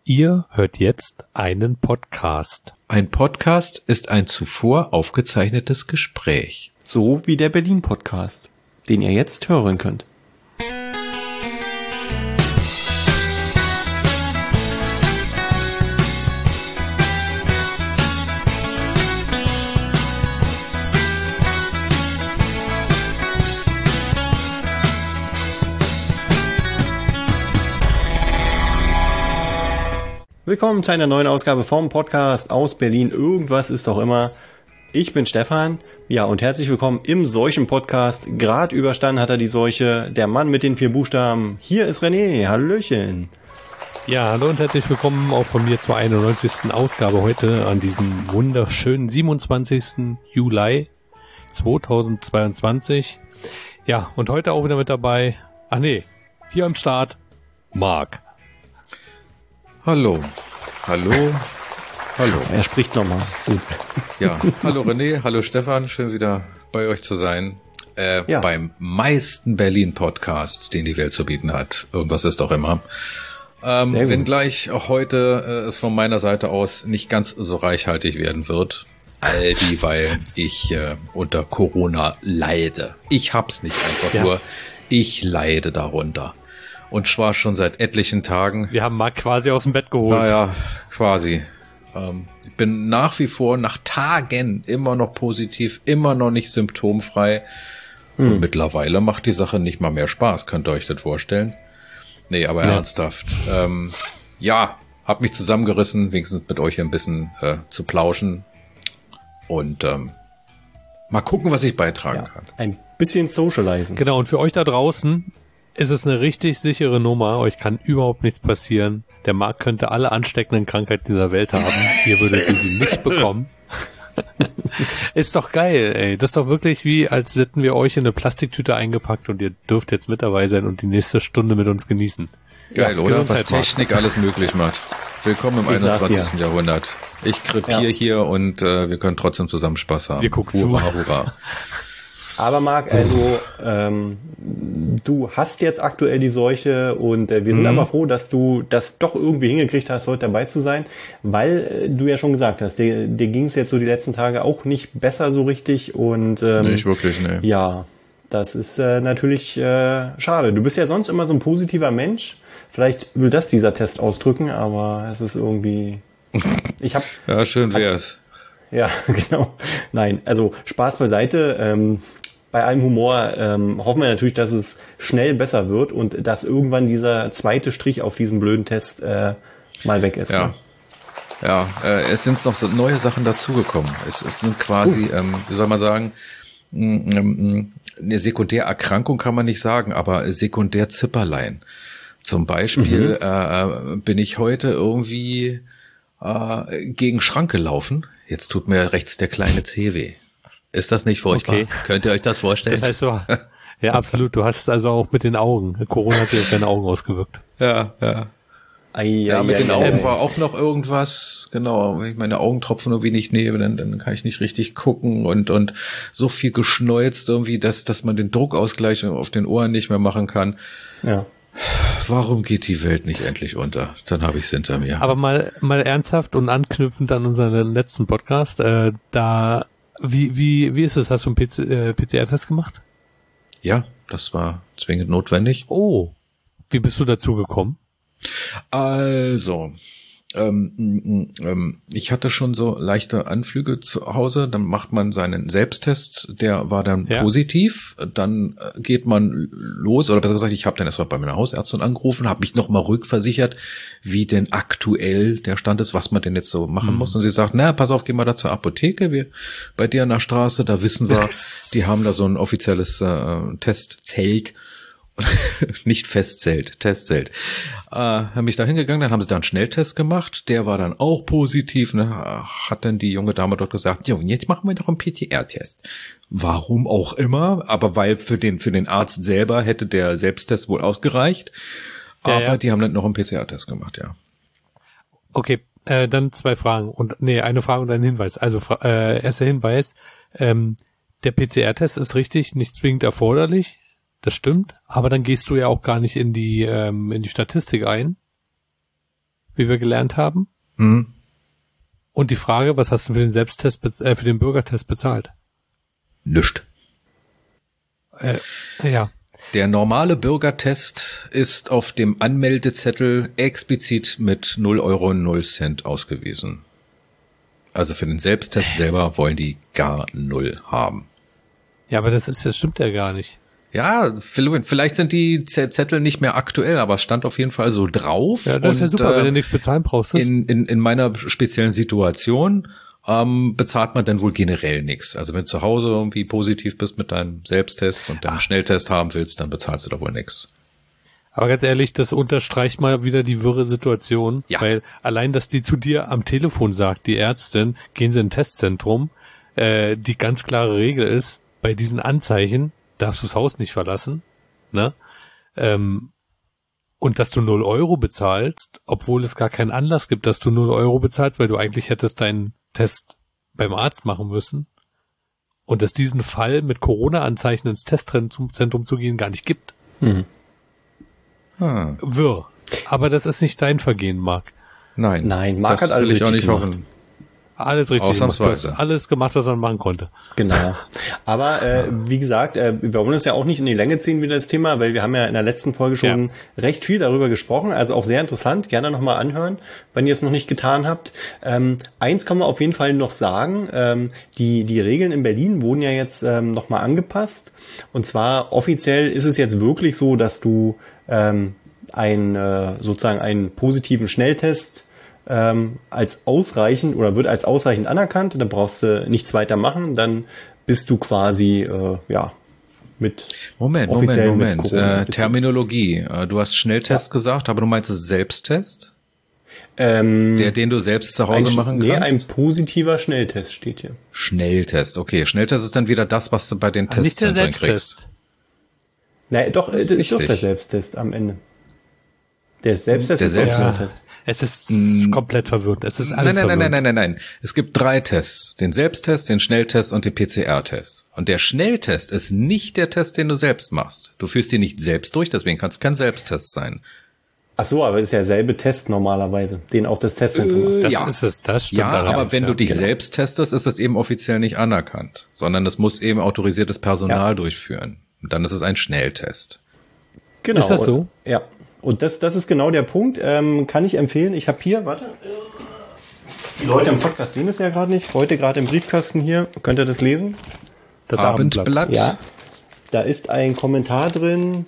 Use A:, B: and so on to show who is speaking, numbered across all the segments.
A: Ihr hört jetzt einen Podcast.
B: Ein Podcast ist ein zuvor aufgezeichnetes Gespräch.
C: So wie der Berlin-Podcast, den ihr jetzt hören könnt. Willkommen zu einer neuen Ausgabe vom Podcast aus Berlin. Irgendwas ist doch immer. Ich bin Stefan. Ja, und herzlich willkommen im Seuchen-Podcast. Gerade überstanden hat er die Seuche. Der Mann mit den 4 Buchstaben. Hier ist René. Hallöchen.
A: Ja, hallo und herzlich willkommen auch von mir zur 91. Ausgabe heute an diesem wunderschönen 27. Juli 2022. Ja, und heute auch wieder mit dabei. Hier am Start, Marc.
B: Hallo.
C: Er spricht nochmal.
B: Ja, hallo René, hallo Stefan, schön wieder bei euch zu sein. Beim meisten Berlin-Podcast, den die Welt zu bieten hat. Irgendwas ist doch immer. Wenngleich auch heute es von meiner Seite aus nicht ganz so reichhaltig werden wird. Weil ich unter Corona leide. Ich hab's nicht einfach nur, ich leide darunter. Und zwar schon seit etlichen Tagen.
A: Wir haben Marc quasi aus dem Bett geholt.
B: Naja, quasi. Ich bin nach wie vor nach Tagen immer noch positiv, immer noch nicht symptomfrei. Und mittlerweile macht die Sache nicht mal mehr Spaß, könnt ihr euch das vorstellen? Nee, aber ernsthaft. Hab mich zusammengerissen, wenigstens mit euch ein bisschen zu plauschen. Und mal gucken, was ich beitragen kann.
C: Ein bisschen socialisen.
A: Genau, und für euch da draußen ist es eine richtig sichere Nummer. Euch kann überhaupt nichts passieren. Der Marc könnte alle ansteckenden Krankheiten dieser Welt haben. Ihr würdet sie nicht bekommen. Ist doch geil, ey. Das ist doch wirklich wie, als hätten wir euch in eine Plastiktüte eingepackt und ihr dürft jetzt mit dabei sein und die nächste Stunde mit uns genießen.
B: Geil, oder? Was Technik alles möglich macht. Willkommen im 21. Jahrhundert. Ich krepiere hier und wir können trotzdem zusammen Spaß haben.
A: Wir gucken zu.
B: Hurra.
C: Aber Marc, also du hast jetzt aktuell die Seuche und wir sind aber froh, dass du das doch irgendwie hingekriegt hast, heute dabei zu sein, weil du ja schon gesagt hast, dir ging es jetzt so die letzten Tage auch nicht besser so richtig und
B: nicht wirklich, nee.
C: Ja, das ist natürlich schade. Du bist ja sonst immer so ein positiver Mensch. Vielleicht will das dieser Test ausdrücken, aber es ist irgendwie...
B: Ja, schön wär's.
C: Ja, genau. Nein, also Spaß beiseite. Bei allem Humor hoffen wir natürlich, dass es schnell besser wird und dass irgendwann dieser zweite Strich auf diesem blöden Test mal weg ist.
B: Ja,
C: ne?
B: ja. Es sind noch so neue Sachen dazugekommen. Es sind quasi, wie soll man sagen, eine Sekundärerkrankung kann man nicht sagen, aber Sekundärzipperlein. Zum Beispiel bin ich heute irgendwie gegen Schrank gelaufen. Jetzt tut mir rechts der kleine Zeh weh. Ist das nicht furchtbar? Okay. Könnt ihr euch das vorstellen?
A: Das heißt, ja, absolut. Du hast also auch mit den Augen. Corona hat sich auf deine Augen ausgewirkt.
B: Ja. Mit den Augen war auch noch irgendwas. Genau, wenn ich meine Augentropfen nur wenig nehme, dann kann ich nicht richtig gucken und so viel geschneuzt irgendwie, dass man den Druckausgleich auf den Ohren nicht mehr machen kann.
C: Ja.
B: Warum geht die Welt nicht endlich unter? Dann habe ich es hinter mir.
A: Aber mal ernsthaft und anknüpfend an unseren letzten Podcast, wie ist es? Hast du einen PCR-Test gemacht?
B: Ja, das war zwingend notwendig.
A: Oh, wie bist du dazu gekommen?
B: Also, ich hatte schon so leichte Anflüge zu Hause, dann macht man seinen Selbsttest, der war dann positiv, dann geht man los, oder besser gesagt, ich habe dann erstmal bei meiner Hausärztin angerufen, habe mich nochmal rückversichert, wie denn aktuell der Stand ist, was man denn jetzt so machen muss, und sie sagt, pass auf, geh mal da zur Apotheke, bei dir an der Straße, da wissen wir, die haben da so ein offizielles Testzelt, nicht Festzelt, Testzelt. Haben mich da hingegangen, dann haben sie da einen Schnelltest gemacht, der war dann auch positiv, ne? Hat dann die junge Dame dort gesagt, ja, und jetzt machen wir doch einen PCR-Test. Warum auch immer, aber weil für den Arzt selber hätte der Selbsttest wohl ausgereicht, aber die haben dann noch einen PCR-Test gemacht, ja.
A: Okay, dann 2 Fragen eine Frage und ein Hinweis. Also erster Hinweis, der PCR-Test ist richtig, nicht zwingend erforderlich. Das stimmt, aber dann gehst du ja auch gar nicht in die Statistik ein. wie wir gelernt haben.
B: Mhm.
A: Und die Frage, was hast du für den Selbsttest, für den Bürgertest bezahlt?
B: Nischt.
A: Ja.
B: Der normale Bürgertest ist auf dem Anmeldezettel explizit mit 0,0 € ausgewiesen. Also für den Selbsttest selber wollen die gar 0 haben.
A: Ja, aber das stimmt ja gar nicht.
B: Ja, vielleicht sind die Zettel nicht mehr aktuell, aber es stand auf jeden Fall so drauf.
A: Ja, das ist ja super, wenn du nichts bezahlen brauchst.
B: In meiner speziellen Situation bezahlt man dann wohl generell nichts. Also wenn du zu Hause irgendwie positiv bist mit deinem Selbsttest und deinen Schnelltest haben willst, dann bezahlst du da wohl nichts.
A: Aber ganz ehrlich, das unterstreicht mal wieder die wirre Situation,
B: ja.
A: Weil allein, dass die zu dir am Telefon sagt, die Ärztin, gehen Sie in ein Testzentrum, die ganz klare Regel ist, bei diesen Anzeichen darfst du das Haus nicht verlassen, ne? Und dass du 0 € bezahlst, obwohl es gar keinen Anlass gibt, dass du 0 € bezahlst, weil du eigentlich hättest deinen Test beim Arzt machen müssen. Und dass diesen Fall mit Corona-Anzeichen ins Testzentrum zu gehen gar nicht gibt. Wirr. Aber das ist nicht dein Vergehen, Marc.
B: Nein,
C: Marc hat alles richtig gemacht.
B: Hoffen.
A: Alles richtig gemacht. Du hast
B: Ausnahmsweise.
A: alles gemacht, was man machen konnte.
C: Genau. Aber wie gesagt, wir wollen es ja auch nicht in die Länge ziehen wieder das Thema, weil wir haben ja in der letzten Folge schon recht viel darüber gesprochen. Also auch sehr interessant. Gerne nochmal anhören, wenn ihr es noch nicht getan habt. Eins kann man auf jeden Fall noch sagen. Die Regeln in Berlin wurden ja jetzt nochmal angepasst. Und zwar offiziell ist es jetzt wirklich so, dass du sozusagen einen positiven Schnelltest als ausreichend oder wird als ausreichend anerkannt, da brauchst du nichts weiter machen, dann bist du quasi mit
B: Moment.
C: mit Corona
B: Terminologie. Du hast Schnelltest gesagt, aber du meinst Selbsttest? Den du selbst zu Hause machen kannst?
C: Nee, ein positiver Schnelltest steht hier.
B: Schnelltest, okay. Schnelltest ist dann wieder das, was du bei den Testzentren kriegst.
A: Nicht der Selbsttest.
C: Nein, doch, ist doch der Selbsttest am Ende. Der Selbsttest ist der Schnelltest.
A: Es ist komplett verwirrend. Es ist alles verwirrend.
B: Nein. Es gibt 3 Tests. Den Selbsttest, den Schnelltest und den PCR-Test. Und der Schnelltest ist nicht der Test, den du selbst machst. Du führst ihn nicht selbst durch, deswegen kann es kein Selbsttest sein.
C: Ach so, aber es ist derselbe Test normalerweise, den auch das Testzentrum macht.
A: Das stimmt.
B: Ja, aber wenn du dich selbst testest, ist das eben offiziell nicht anerkannt. Sondern das muss eben autorisiertes Personal durchführen. Und dann ist es ein Schnelltest.
C: Genau.
A: Ist das so?
C: Ja. Und das ist genau der Punkt. Kann ich empfehlen. Ich habe hier, die Leute im Podcast sehen es ja gerade nicht. Heute gerade im Briefkasten hier. Könnt ihr das lesen?
B: Das Abendblatt.
C: Ja. Da ist ein Kommentar drin.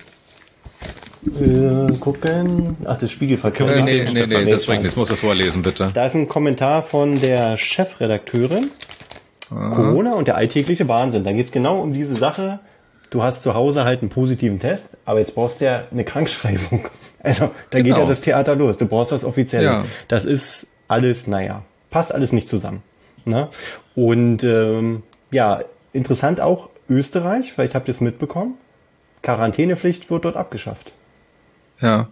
C: Gucken. Ach, das Spiegelverkehr.
B: Nee, das bringt nichts. Muss das vorlesen, bitte.
C: Da ist ein Kommentar von der Chefredakteurin. Corona und der alltägliche Wahnsinn. Da geht's genau um diese Sache. Du hast zu Hause halt einen positiven Test, aber jetzt brauchst du ja eine Krankschreibung. Also da geht ja das Theater los. Du brauchst das offiziell. Ja. Das ist alles, passt alles nicht zusammen. Ne? Und interessant auch Österreich, vielleicht habt ihr es mitbekommen, Quarantänepflicht wird dort abgeschafft.
B: Ja.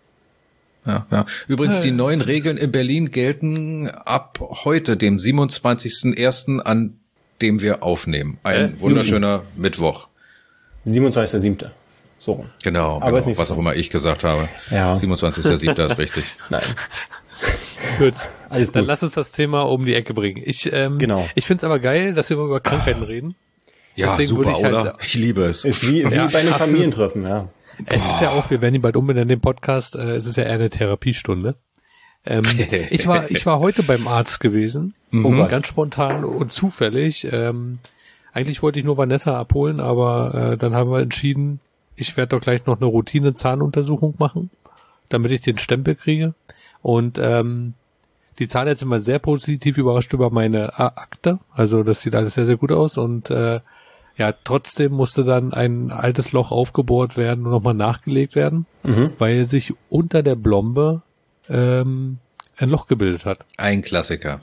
B: Übrigens, die neuen Regeln in Berlin gelten ab heute, dem 27.01., an dem wir aufnehmen. Ein wunderschöner Mittwoch.
C: 27.07. So.
B: Genau, was auch immer ich gesagt habe.
C: Ja.
B: 27.07. ist richtig.
C: Nein.
A: Gut, dann lass uns das Thema um die Ecke bringen. Ich finde es aber geil, dass wir über Krankheiten reden.
B: Ja, deswegen super, oder? Ich liebe es.
C: Ist wie bei den Familientreffen, ja.
A: Es ist ja auch, wir werden ihn bald umbenennen, den Podcast, es ist ja eher eine Therapiestunde. Ich war heute beim Arzt gewesen, ganz spontan und zufällig. Eigentlich wollte ich nur Vanessa abholen, aber dann haben wir entschieden, ich werde doch gleich noch eine Routine-Zahnuntersuchung machen, damit ich den Stempel kriege. Und die Zahnärztin war sehr positiv überrascht über meine Akte. Also das sieht alles sehr, sehr gut aus. Und trotzdem musste dann ein altes Loch aufgebohrt werden und nochmal nachgelegt werden, weil sich unter der Blombe ein Loch gebildet hat.
B: Ein Klassiker.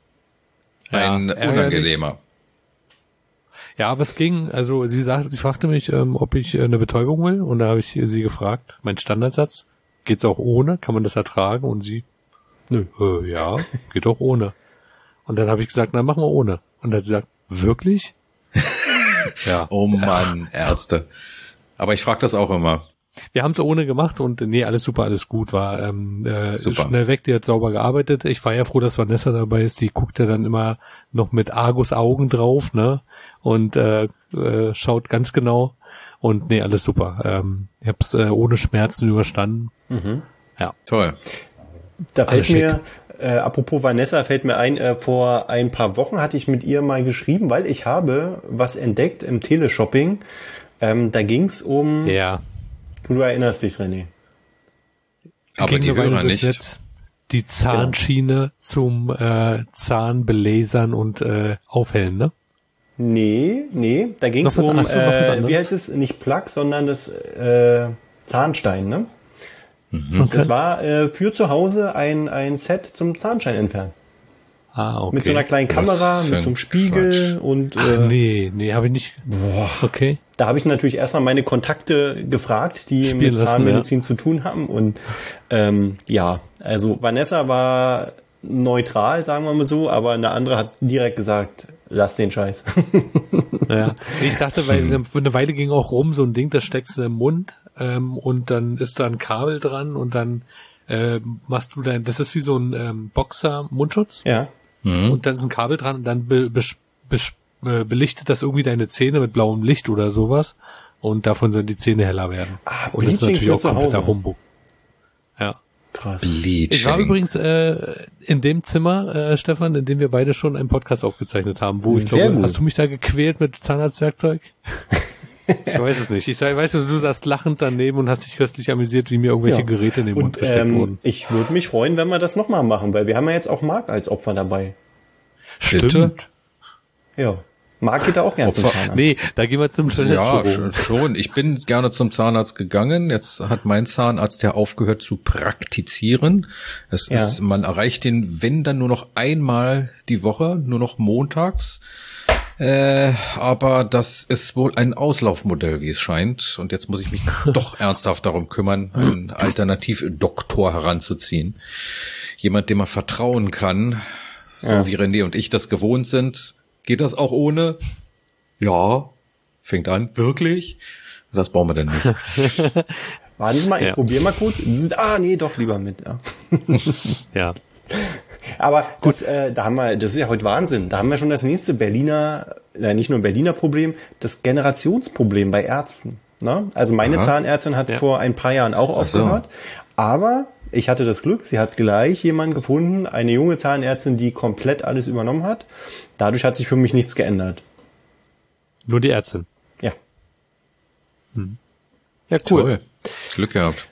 B: Ein unangenehmer.
A: Ja, aber es ging, also sie fragte mich, ob ich eine Betäubung will, und da habe ich sie gefragt, mein Standardsatz, geht's auch ohne, kann man das ertragen? Und sie, nö, ja, geht auch ohne. Und dann habe ich gesagt, na, machen wir ohne. Und dann hat sie gesagt, wirklich?
B: Ja. Oh Mann, Ärzte. Aber ich frage das auch immer.
A: wir haben es ohne gemacht und nee, alles super, alles gut, war
B: Super.
A: schnell weg, die hat sauber gearbeitet. Ich war ja froh, dass Vanessa dabei ist, die guckt ja dann immer noch mit Argus Augen drauf, ne? Und schaut ganz genau. Und nee, alles super. Ich hab's ohne Schmerzen überstanden. Ja.
B: Toll.
C: Da fällt
A: Alles
C: mir, apropos Vanessa, fällt mir ein, vor ein paar Wochen hatte ich mit ihr mal geschrieben, weil ich habe was entdeckt im Teleshopping. Da ging's um,
A: Ja.
C: du erinnerst dich, René.
B: Aber
A: Ging
B: die
A: eine Weile
B: Hörer
A: durchs
B: nicht.
A: Netz. Die Zahnschiene zum Zahnbelasern und Aufhellen, ne?
C: Nee, da ging's
A: Noch was-
C: um,
A: ach so, noch was anderes.
C: wie heißt es, nicht Plug, sondern das Zahnstein, ne?
A: Okay.
C: Das war für zu Hause ein Set zum Zahnstein entfernen.
A: Ah, okay.
C: Mit so einer kleinen Kamera,
B: Was für
C: mit so einem
B: ein
C: Spiegel und
A: Ach, nee, habe ich nicht.
C: boah.
A: Okay.
C: Da habe ich natürlich erstmal meine Kontakte gefragt, die
A: Spielen
C: mit
A: lassen,
C: Zahnmedizin zu tun haben. Und ja, also Vanessa war neutral, sagen wir mal so, aber eine andere hat direkt gesagt, lass den Scheiß.
A: Ja. Ich dachte, weil eine Weile ging auch rum, so ein Ding, das steckst du im Mund und dann ist da ein Kabel dran und dann machst du das ist wie so ein Boxer-Mundschutz
C: Ja.
A: und dann ist ein Kabel dran und dann belichtet das irgendwie deine Zähne mit blauem Licht oder sowas und davon sollen die Zähne heller werden.
C: Ah,
A: Und das ist
C: Bleaching
A: natürlich
C: für
A: auch
C: zu
A: kompletter
C: Hause.
A: Humbug. Ja.
C: Krass.
B: Bleaching.
A: Ich war übrigens in dem Zimmer, Stefan, in dem wir beide schon einen Podcast aufgezeichnet haben, wo ich
C: Sehr
A: glaube,
C: gut.
A: hast du mich da gequält mit Zahnarztwerkzeug? Ich weiß es nicht. Weißt du saßt lachend daneben und hast dich köstlich amüsiert, wie mir irgendwelche
C: Ja.
A: Geräte in den Mund
C: Und
A: gesteckt wurden.
C: ich würde mich freuen, wenn wir das nochmal machen, weil wir haben ja jetzt auch Marc als Opfer dabei.
A: Stimmt.
C: Ja. Marc geht da auch gerne zum
B: Opfer?
C: Zahnarzt.
A: Nee, da gehen wir zum
B: Ja,
A: Toilettenchirurgen.
B: schon. Ich bin gerne zum Zahnarzt gegangen. Jetzt hat mein Zahnarzt ja aufgehört zu praktizieren.
C: Ja.
B: Man erreicht den, wenn dann nur noch einmal die Woche, nur noch montags. Aber das ist wohl ein Auslaufmodell, wie es scheint. Und jetzt muss ich mich doch ernsthaft darum kümmern, einen Alternativdoktor heranzuziehen. Jemand, dem man vertrauen kann, so
C: Ja.
B: wie René und ich das gewohnt sind. Geht das auch ohne? Ja, fängt an. Wirklich? Das brauchen wir denn nicht.
C: Warten Sie mal, ich
A: Ja.
C: probiere mal kurz. Ah, nee, doch lieber mit. Ja.
A: Ja.
C: Aber das, das ist ja heute Wahnsinn. Da haben wir schon das nächste nicht nur ein Berliner Problem, das Generationsproblem bei Ärzten. Ne? Also meine
B: Aha.
C: Zahnärztin hat vor ein paar Jahren auch
B: Ach so.
C: aufgehört. Aber ich hatte das Glück, sie hat gleich jemanden gefunden, eine junge Zahnärztin, die komplett alles übernommen hat. Dadurch hat sich für mich nichts geändert.
A: Nur die Ärztin.
C: Ja.
A: Ja, cool.
B: Toll. Glück gehabt.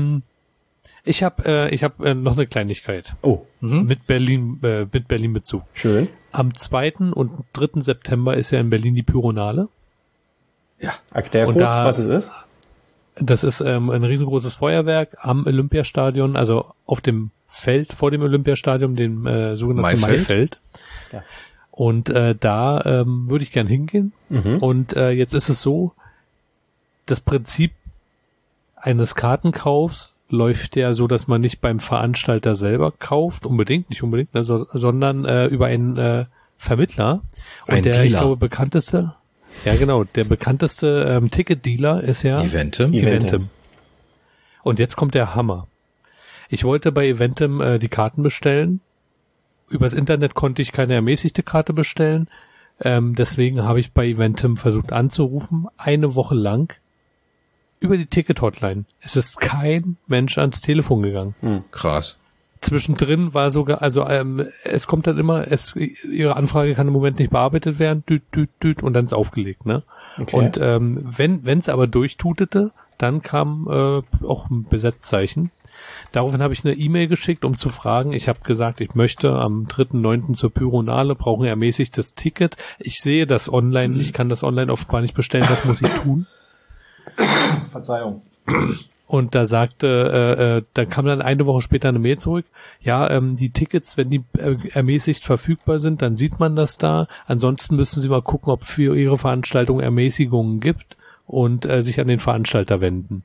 A: Ich hab noch eine Kleinigkeit
C: Oh,
A: mit Berlin-Bezug.
C: schön.
A: Am 2. und 3. September ist ja in Berlin die Pyronale.
B: Ja.
C: Erklär
A: Und
C: kurz,
A: da-
C: was es ist.
A: Das ist ein riesengroßes Feuerwerk am Olympiastadion, also auf dem Feld vor dem Olympiastadion, dem sogenannten
B: Maifeld?
A: Maifeld.
C: Ja.
A: Und da würde ich gern hingehen. Und jetzt ist es so, das Prinzip eines Kartenkaufs läuft ja so, dass man nicht beim Veranstalter selber kauft, nicht unbedingt, ne, sondern über einen Vermittler. Und
B: Ein
A: der,
B: Dealer.
A: ich glaube, bekannteste, ja genau, der bekannteste Ticket-Dealer ist ja
B: Eventim.
A: Eventim. Und jetzt kommt der Hammer. Ich wollte bei Eventim die Karten bestellen. Übers Internet konnte ich keine ermäßigte Karte bestellen. Deswegen habe ich bei Eventim versucht anzurufen, eine Woche lang, über die Ticket-Hotline. Es ist kein Mensch ans Telefon gegangen.
B: Krass.
A: Zwischendrin war sogar, also es kommt dann immer, Ihre Anfrage kann im Moment nicht bearbeitet werden, und dann ist aufgelegt, ne?
C: Okay.
A: Und wenn es aber durchtutete, dann kam auch ein Besetzzeichen. Daraufhin habe ich eine E-Mail geschickt, um zu fragen. Ich habe gesagt, ich möchte am 3.9. zur Pyronale, brauche ein ermäßigtes Ticket. Ich sehe das online, ich kann das online offenbar nicht bestellen, was muss ich tun?
C: Verzeihung.
A: Und da sagte, dann kam dann eine Woche später eine Mail zurück, ja, die Tickets, wenn die ermäßigt verfügbar sind, dann sieht man das da. Ansonsten müssen Sie mal gucken, ob für Ihre Veranstaltung Ermäßigungen gibt und sich an den Veranstalter wenden.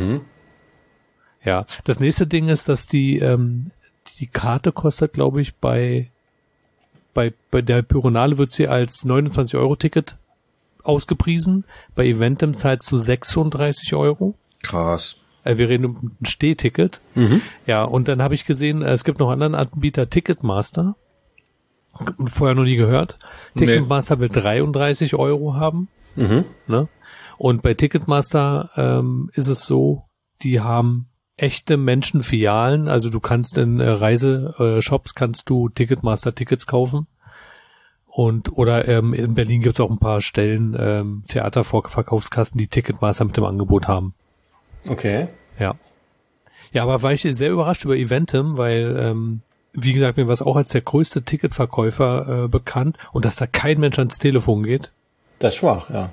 A: Ja, das nächste Ding ist, dass die Karte kostet, glaube ich, bei der Pyronale wird sie als 29 € Ticket ausgepriesen. Bei Eventim zahlst du 36 €.
B: Krass.
A: Wir reden um ein Stehticket.
C: Mhm.
A: Ja, und dann habe ich gesehen, es gibt noch einen anderen Anbieter, Ticketmaster. Vorher noch nie gehört. Ticketmaster will 33 € haben.
C: Mhm.
A: Ne? Und bei Ticketmaster ist es so, die haben echte Menschenfilialen. Also du kannst in Reiseshops kannst du Ticketmaster-Tickets kaufen. Oder in Berlin gibt es auch ein paar Stellen, Theaterverkaufskassen, die Ticketmaster mit dem Angebot haben.
C: Okay.
A: Ja. Ja, aber war ich sehr überrascht über Eventim, weil, wie gesagt, mir war es auch als der größte Ticketverkäufer bekannt und dass da kein Mensch ans Telefon geht.
C: Das ist schwach, ja.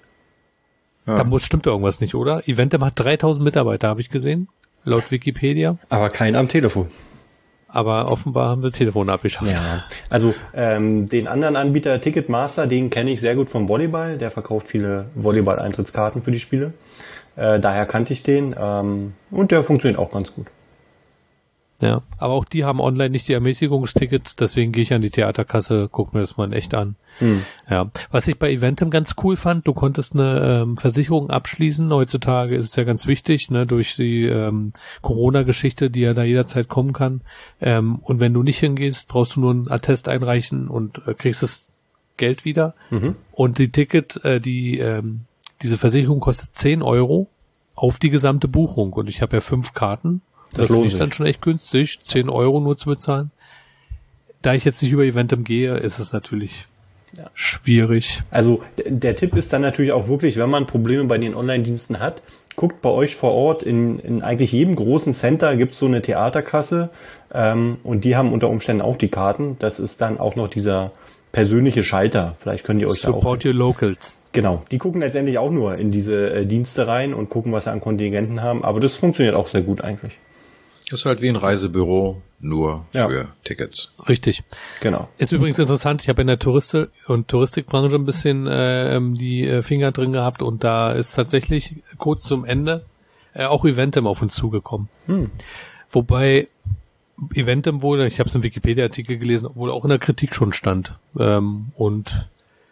A: Da stimmt irgendwas nicht, oder? Eventim hat 3000 Mitarbeiter, habe ich gesehen, laut Wikipedia.
C: Aber kein am Telefon.
A: Aber offenbar haben wir Telefone abgeschafft.
C: Ja, also den anderen Anbieter Ticketmaster, den kenne ich sehr gut vom Volleyball. Der verkauft viele Volleyball-Eintrittskarten für die Spiele. Daher kannte ich den und der funktioniert auch ganz gut.
A: Ja, aber auch die haben online nicht die Ermäßigungstickets, deswegen gehe ich an die Theaterkasse, guck mir das mal in echt an. Ja, was ich bei Eventim ganz cool fand, du konntest eine Versicherung abschließen. Heutzutage ist es ja ganz wichtig, ne, durch die Corona-Geschichte, die ja da jederzeit kommen kann. Und wenn du nicht hingehst, brauchst du nur einen Attest einreichen und kriegst das Geld wieder. Und die diese Versicherung kostet 10 € auf die gesamte Buchung. Und ich habe ja 5 Karten. Das finde ich dann schon echt günstig, 10 € nur zu bezahlen. Da ich jetzt nicht über Eventim gehe, ist es natürlich schwierig.
C: Also der Tipp ist dann natürlich auch wirklich, wenn man Probleme bei den Online-Diensten hat, guckt bei euch vor Ort, in eigentlich jedem großen Center gibt es so eine Theaterkasse und die haben unter Umständen auch die Karten. Das ist dann auch noch dieser persönliche Schalter. Vielleicht könnt ihr euch da auch...
A: Support your locals.
C: Genau, die gucken letztendlich auch nur in diese Dienste rein und gucken, was sie an Kontingenten haben. Aber das funktioniert auch sehr gut eigentlich.
B: Das ist halt wie ein Reisebüro, nur für Tickets.
A: Richtig.
C: Genau.
A: Ist übrigens interessant, ich habe in der Touristikbranche ein bisschen die Finger drin gehabt und da ist tatsächlich kurz zum Ende auch Eventim auf uns zugekommen. Wobei Eventim wohl, ich habe es im Wikipedia-Artikel gelesen, wohl auch in der Kritik schon stand und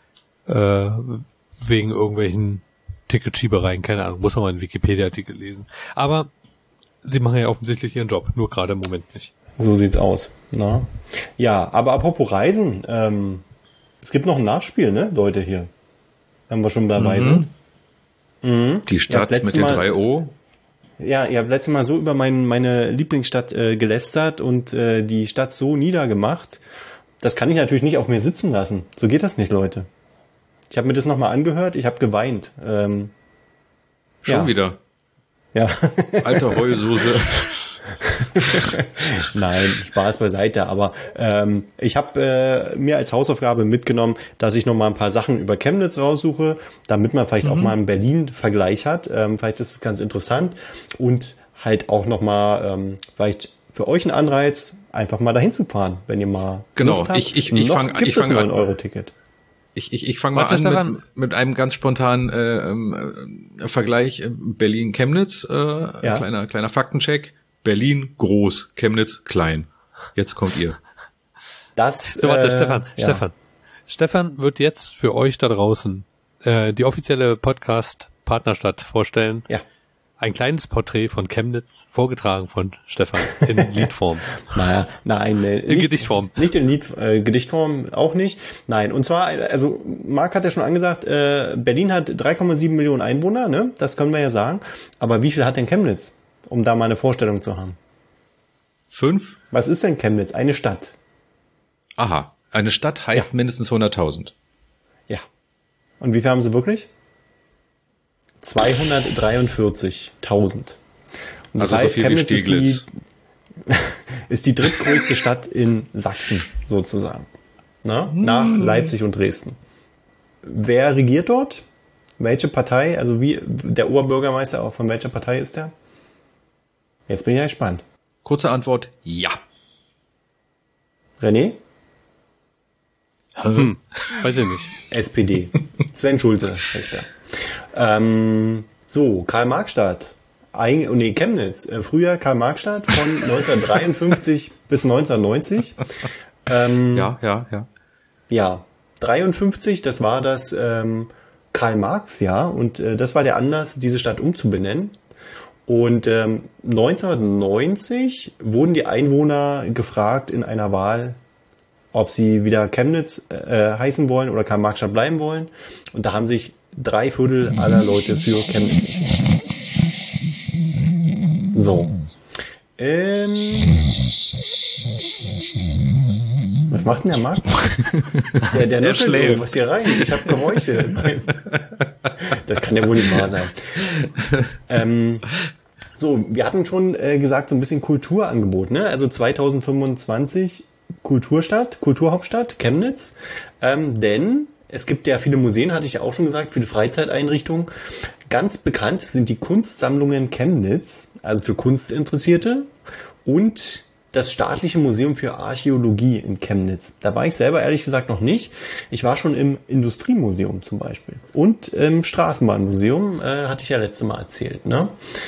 A: wegen irgendwelchen Ticketschiebereien, keine Ahnung, muss man mal einen Wikipedia-Artikel lesen. Aber sie machen ja offensichtlich ihren Job, nur gerade im Moment nicht.
C: So sieht's aus. Na? Ja, aber apropos Reisen, es gibt noch ein Nachspiel, ne, Leute, hier. Wenn wir schon dabei sind.
B: Die Stadt mit den 3 O.
C: Ja, ihr habt letztes Mal so über meine Lieblingsstadt gelästert und die Stadt so niedergemacht. Das kann ich natürlich nicht auf mir sitzen lassen. So geht das nicht, Leute. Ich habe mir das nochmal angehört, ich habe geweint.
B: Schon wieder.
C: Ja.
B: Alte Heulsuse.
C: Nein, Spaß beiseite. Aber ich habe mir als Hausaufgabe mitgenommen, dass ich noch mal ein paar Sachen über Chemnitz raussuche, damit man vielleicht auch mal einen Berlin-Vergleich hat. Vielleicht ist es ganz interessant und halt auch noch mal vielleicht für euch ein Anreiz, einfach mal dahin zu fahren, wenn ihr mal Lust habt.
B: Ich fange an.
C: 9-Euro-Ticket.
B: Ich fange mal an mit einem ganz spontanen Vergleich Berlin-Chemnitz, kleiner Faktencheck. Berlin groß, Chemnitz klein. Jetzt kommt ihr.
A: Stefan wird jetzt für euch da draußen die offizielle Podcast-Partnerstadt vorstellen.
C: Ja.
A: Ein kleines Porträt von Chemnitz, vorgetragen von Stefan in Liedform.
C: In
A: Gedichtform.
C: Nicht in Gedichtform, auch nicht. Nein, und zwar, also Marc hat ja schon angesagt, Berlin hat 3,7 Millionen Einwohner, ne? Das können wir ja sagen. Aber wie viel hat denn Chemnitz, um da mal eine Vorstellung zu haben?
B: 5?
C: Was ist denn Chemnitz? Eine Stadt.
B: Aha, eine Stadt heißt mindestens 100.000.
C: Ja. Und wie viel haben sie wirklich? 243.000. Und das heißt,
B: so Chemnitz
C: ist die drittgrößte Stadt in Sachsen, sozusagen. Nach Leipzig und Dresden. Wer regiert dort? Welche Partei? Also wie der Oberbürgermeister, auch von welcher Partei ist der? Jetzt bin ich ja gespannt.
B: Kurze Antwort, ja.
C: René?
A: Weiß ich nicht.
C: SPD. Sven Schulze ist der. Karl-Marx-Stadt. Chemnitz. Früher Karl-Marx-Stadt von 1953 bis 1990. Ja, 53, das war das Karl-Marx-Jahr und das war der Anlass, diese Stadt umzubenennen. Und 1990 wurden die Einwohner gefragt in einer Wahl, ob sie wieder Chemnitz heißen wollen oder Karl-Marx-Stadt bleiben wollen. Und da haben sich 3/4 aller Leute für Chemnitz entschieden. So. Was macht denn der Marc? Der nuschelt irgendwas hier rein. Ich habe Geräusche. Das kann ja wohl nicht wahr sein. So, wir hatten schon gesagt, so ein bisschen Kulturangebot, ne? Also 2025 Kulturhauptstadt, Chemnitz. Denn es gibt ja viele Museen, hatte ich ja auch schon gesagt, viele Freizeiteinrichtungen. Ganz bekannt sind die Kunstsammlungen Chemnitz, also für Kunstinteressierte, und das Staatliche Museum für Archäologie in Chemnitz. Da war ich selber ehrlich gesagt noch nicht. Ich war schon im Industriemuseum zum Beispiel und im Straßenbahnmuseum, hatte ich ja letztes Mal erzählt. Ne?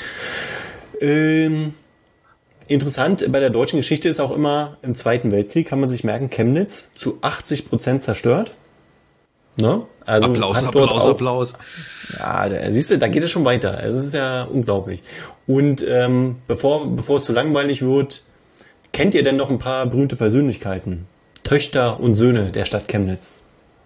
C: Interessant bei der deutschen Geschichte ist auch immer, im Zweiten Weltkrieg kann man sich merken, Chemnitz zu 80% zerstört. Ne? Also
B: Applaus.
C: Ja, siehst du, da geht es schon weiter. Also das ist ja unglaublich. Und bevor es zu langweilig wird, kennt ihr denn noch ein paar berühmte Persönlichkeiten? Töchter und Söhne der Stadt Chemnitz?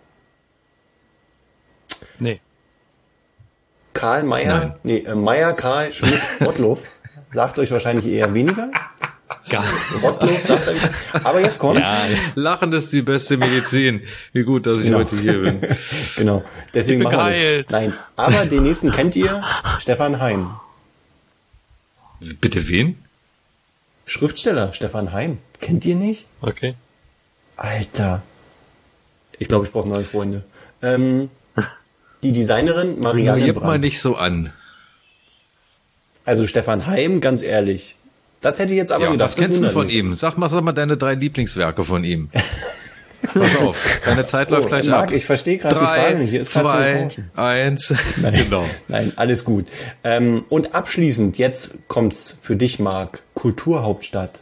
A: Nee.
C: Karl Mayer? Nee, Mayer, Karl, Schmidt, Rottluff. Sagt euch wahrscheinlich eher weniger. Rottluff sagt euch. Aber jetzt kommt's.
B: Ja, Lachen ist die beste Medizin. Wie gut, dass ich heute hier bin.
C: Genau. Deswegen machen wir das. Nein. Aber den nächsten kennt ihr. Stefan Heym.
B: Bitte wen?
C: Schriftsteller Stefan Heym. Kennt ihr nicht?
A: Okay.
C: Alter. Ich glaube, ich brauche neue Freunde. Die Designerin Marianne
B: Brandt. Mal nicht so an.
C: Also Stefan Heym, ganz ehrlich. Das hätte ich jetzt aber gedacht.
B: Was kennst du von ihm? Sag mal deine 3 Lieblingswerke von ihm. Pass auf, deine Zeit läuft gleich
C: Marc,
B: ab.
C: Ich verstehe gerade die Frage nicht. Hier ist
B: 2, 1.
C: Nein,
B: genau.
C: Nein, alles gut. Und abschließend, jetzt kommt's für dich, Marc. Kulturhauptstadt.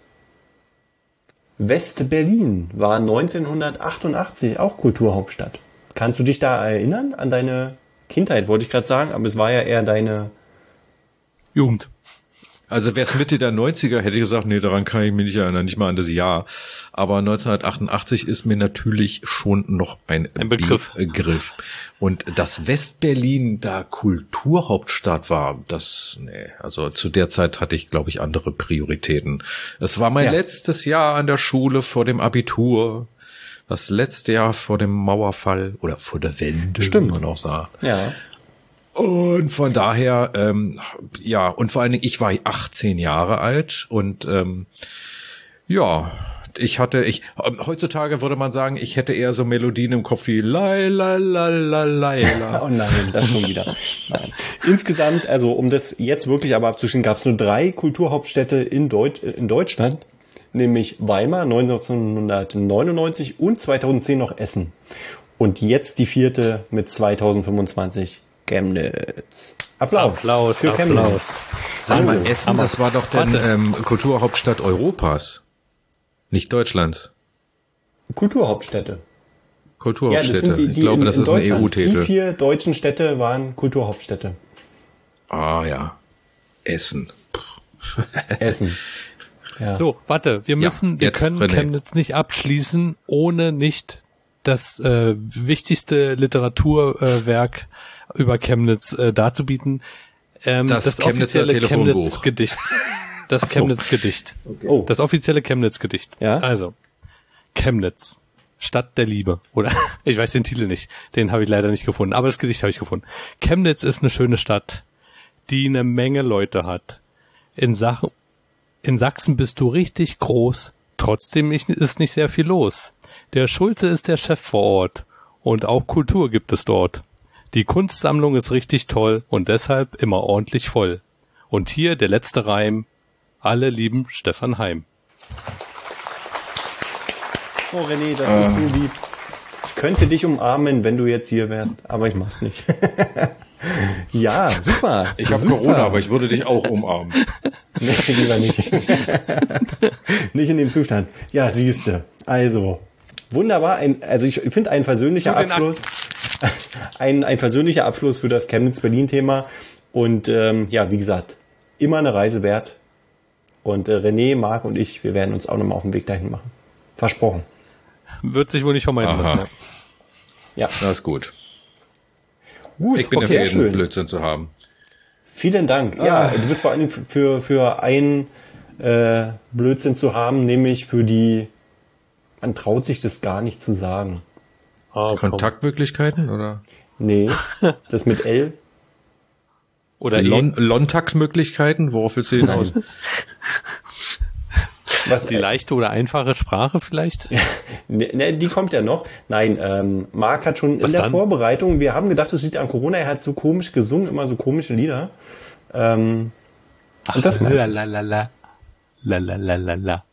C: West-Berlin war 1988 auch Kulturhauptstadt. Kannst du dich da erinnern an deine Kindheit, wollte ich gerade sagen, aber es war ja eher deine
A: Jugend.
B: Also wäre es Mitte der 90er, hätte ich gesagt, nee, daran kann ich mich nicht erinnern, nicht mal an das Jahr. Aber 1988 ist mir natürlich schon noch ein Begriff. Und dass West-Berlin da Kulturhauptstadt war, also zu der Zeit hatte ich, glaube ich, andere Prioritäten. Es war mein letztes Jahr an der Schule vor dem Abitur. Das letzte Jahr vor dem Mauerfall oder vor der Wende,
C: stimmt,
B: wie man auch sagt.
C: Ja.
B: Und von daher, und vor allen Dingen, ich war 18 Jahre alt und heutzutage würde man sagen, ich hätte eher so Melodien im Kopf wie la la la la la la.
C: Oh nein, das schon wieder. Nein. Insgesamt, also um das jetzt wirklich aber abzuschließen, gab es nur 3 Kulturhauptstädte in Deutschland, nämlich Weimar 1999 und 2010 noch Essen. Und jetzt die 4. mit 2025. Chemnitz. Applaus für Chemnitz.
B: Sag mal, Essen, das war doch dann Kulturhauptstadt Europas, nicht Deutschlands.
C: Kulturhauptstädte.
B: Ja, das sind ich glaube, das ist ein EU-Titel.
C: Die 4 deutschen Städte waren Kulturhauptstädte.
B: Ah ja, Essen.
C: Essen. Ja.
A: So, warte, wir können Chemnitz nicht abschließen, ohne nicht das wichtigste Literaturwerk über Chemnitz darzubieten. Das offizielle Chemnitz-Gedicht. Das Chemnitz-Gedicht.
C: Oh.
A: Das offizielle Chemnitz-Gedicht.
C: Ja?
A: Also, Chemnitz, Stadt der Liebe. Oder, ich weiß den Titel nicht. Den habe ich leider nicht gefunden. Aber das Gedicht habe ich gefunden. Chemnitz ist eine schöne Stadt, die eine Menge Leute hat. In Sachsen bist du richtig groß. Trotzdem ist nicht sehr viel los. Der Schulze ist der Chef vor Ort. Und auch Kultur gibt es dort. Die Kunstsammlung ist richtig toll und deshalb immer ordentlich voll. Und hier der letzte Reim. Alle lieben Stefan Heym.
C: Oh René, das ist so lieb. Ich könnte dich umarmen, wenn du jetzt hier wärst, aber ich mach's nicht. Ja, super.
B: Ich habe Corona, aber ich würde dich auch umarmen.
C: Nee, lieber nicht. Nicht in dem Zustand. Ja, siehste. Also, wunderbar. Ich finde ein versöhnlicher Abschluss. Ein versöhnlicher Abschluss für das Chemnitz-Berlin-Thema. Und wie gesagt, immer eine Reise wert. Und René, Marc und ich, wir werden uns auch nochmal auf den Weg dahin machen. Versprochen.
A: Wird sich wohl nicht vermeiden lassen.
C: Ja.
B: Das ist gut.
C: Gut,
B: ich bin
C: okay,
B: ja
C: schön.
B: Blödsinn zu haben.
C: Vielen Dank. Ja, du bist vor allem für einen Blödsinn zu haben, nämlich für die, man traut sich das gar nicht zu sagen.
B: Kontaktmöglichkeiten oder?
C: Nee, das mit L.
A: Oder
B: Lontaktmöglichkeiten, worauf willst du hinaus?
C: Was,
A: die leichte oder einfache Sprache vielleicht?
C: Ne, die kommt ja noch. Nein, Marc hat schon in der Vorbereitung, wir haben gedacht, es liegt an Corona, er hat so komisch gesungen, immer so komische Lieder. Und das mal.
A: La.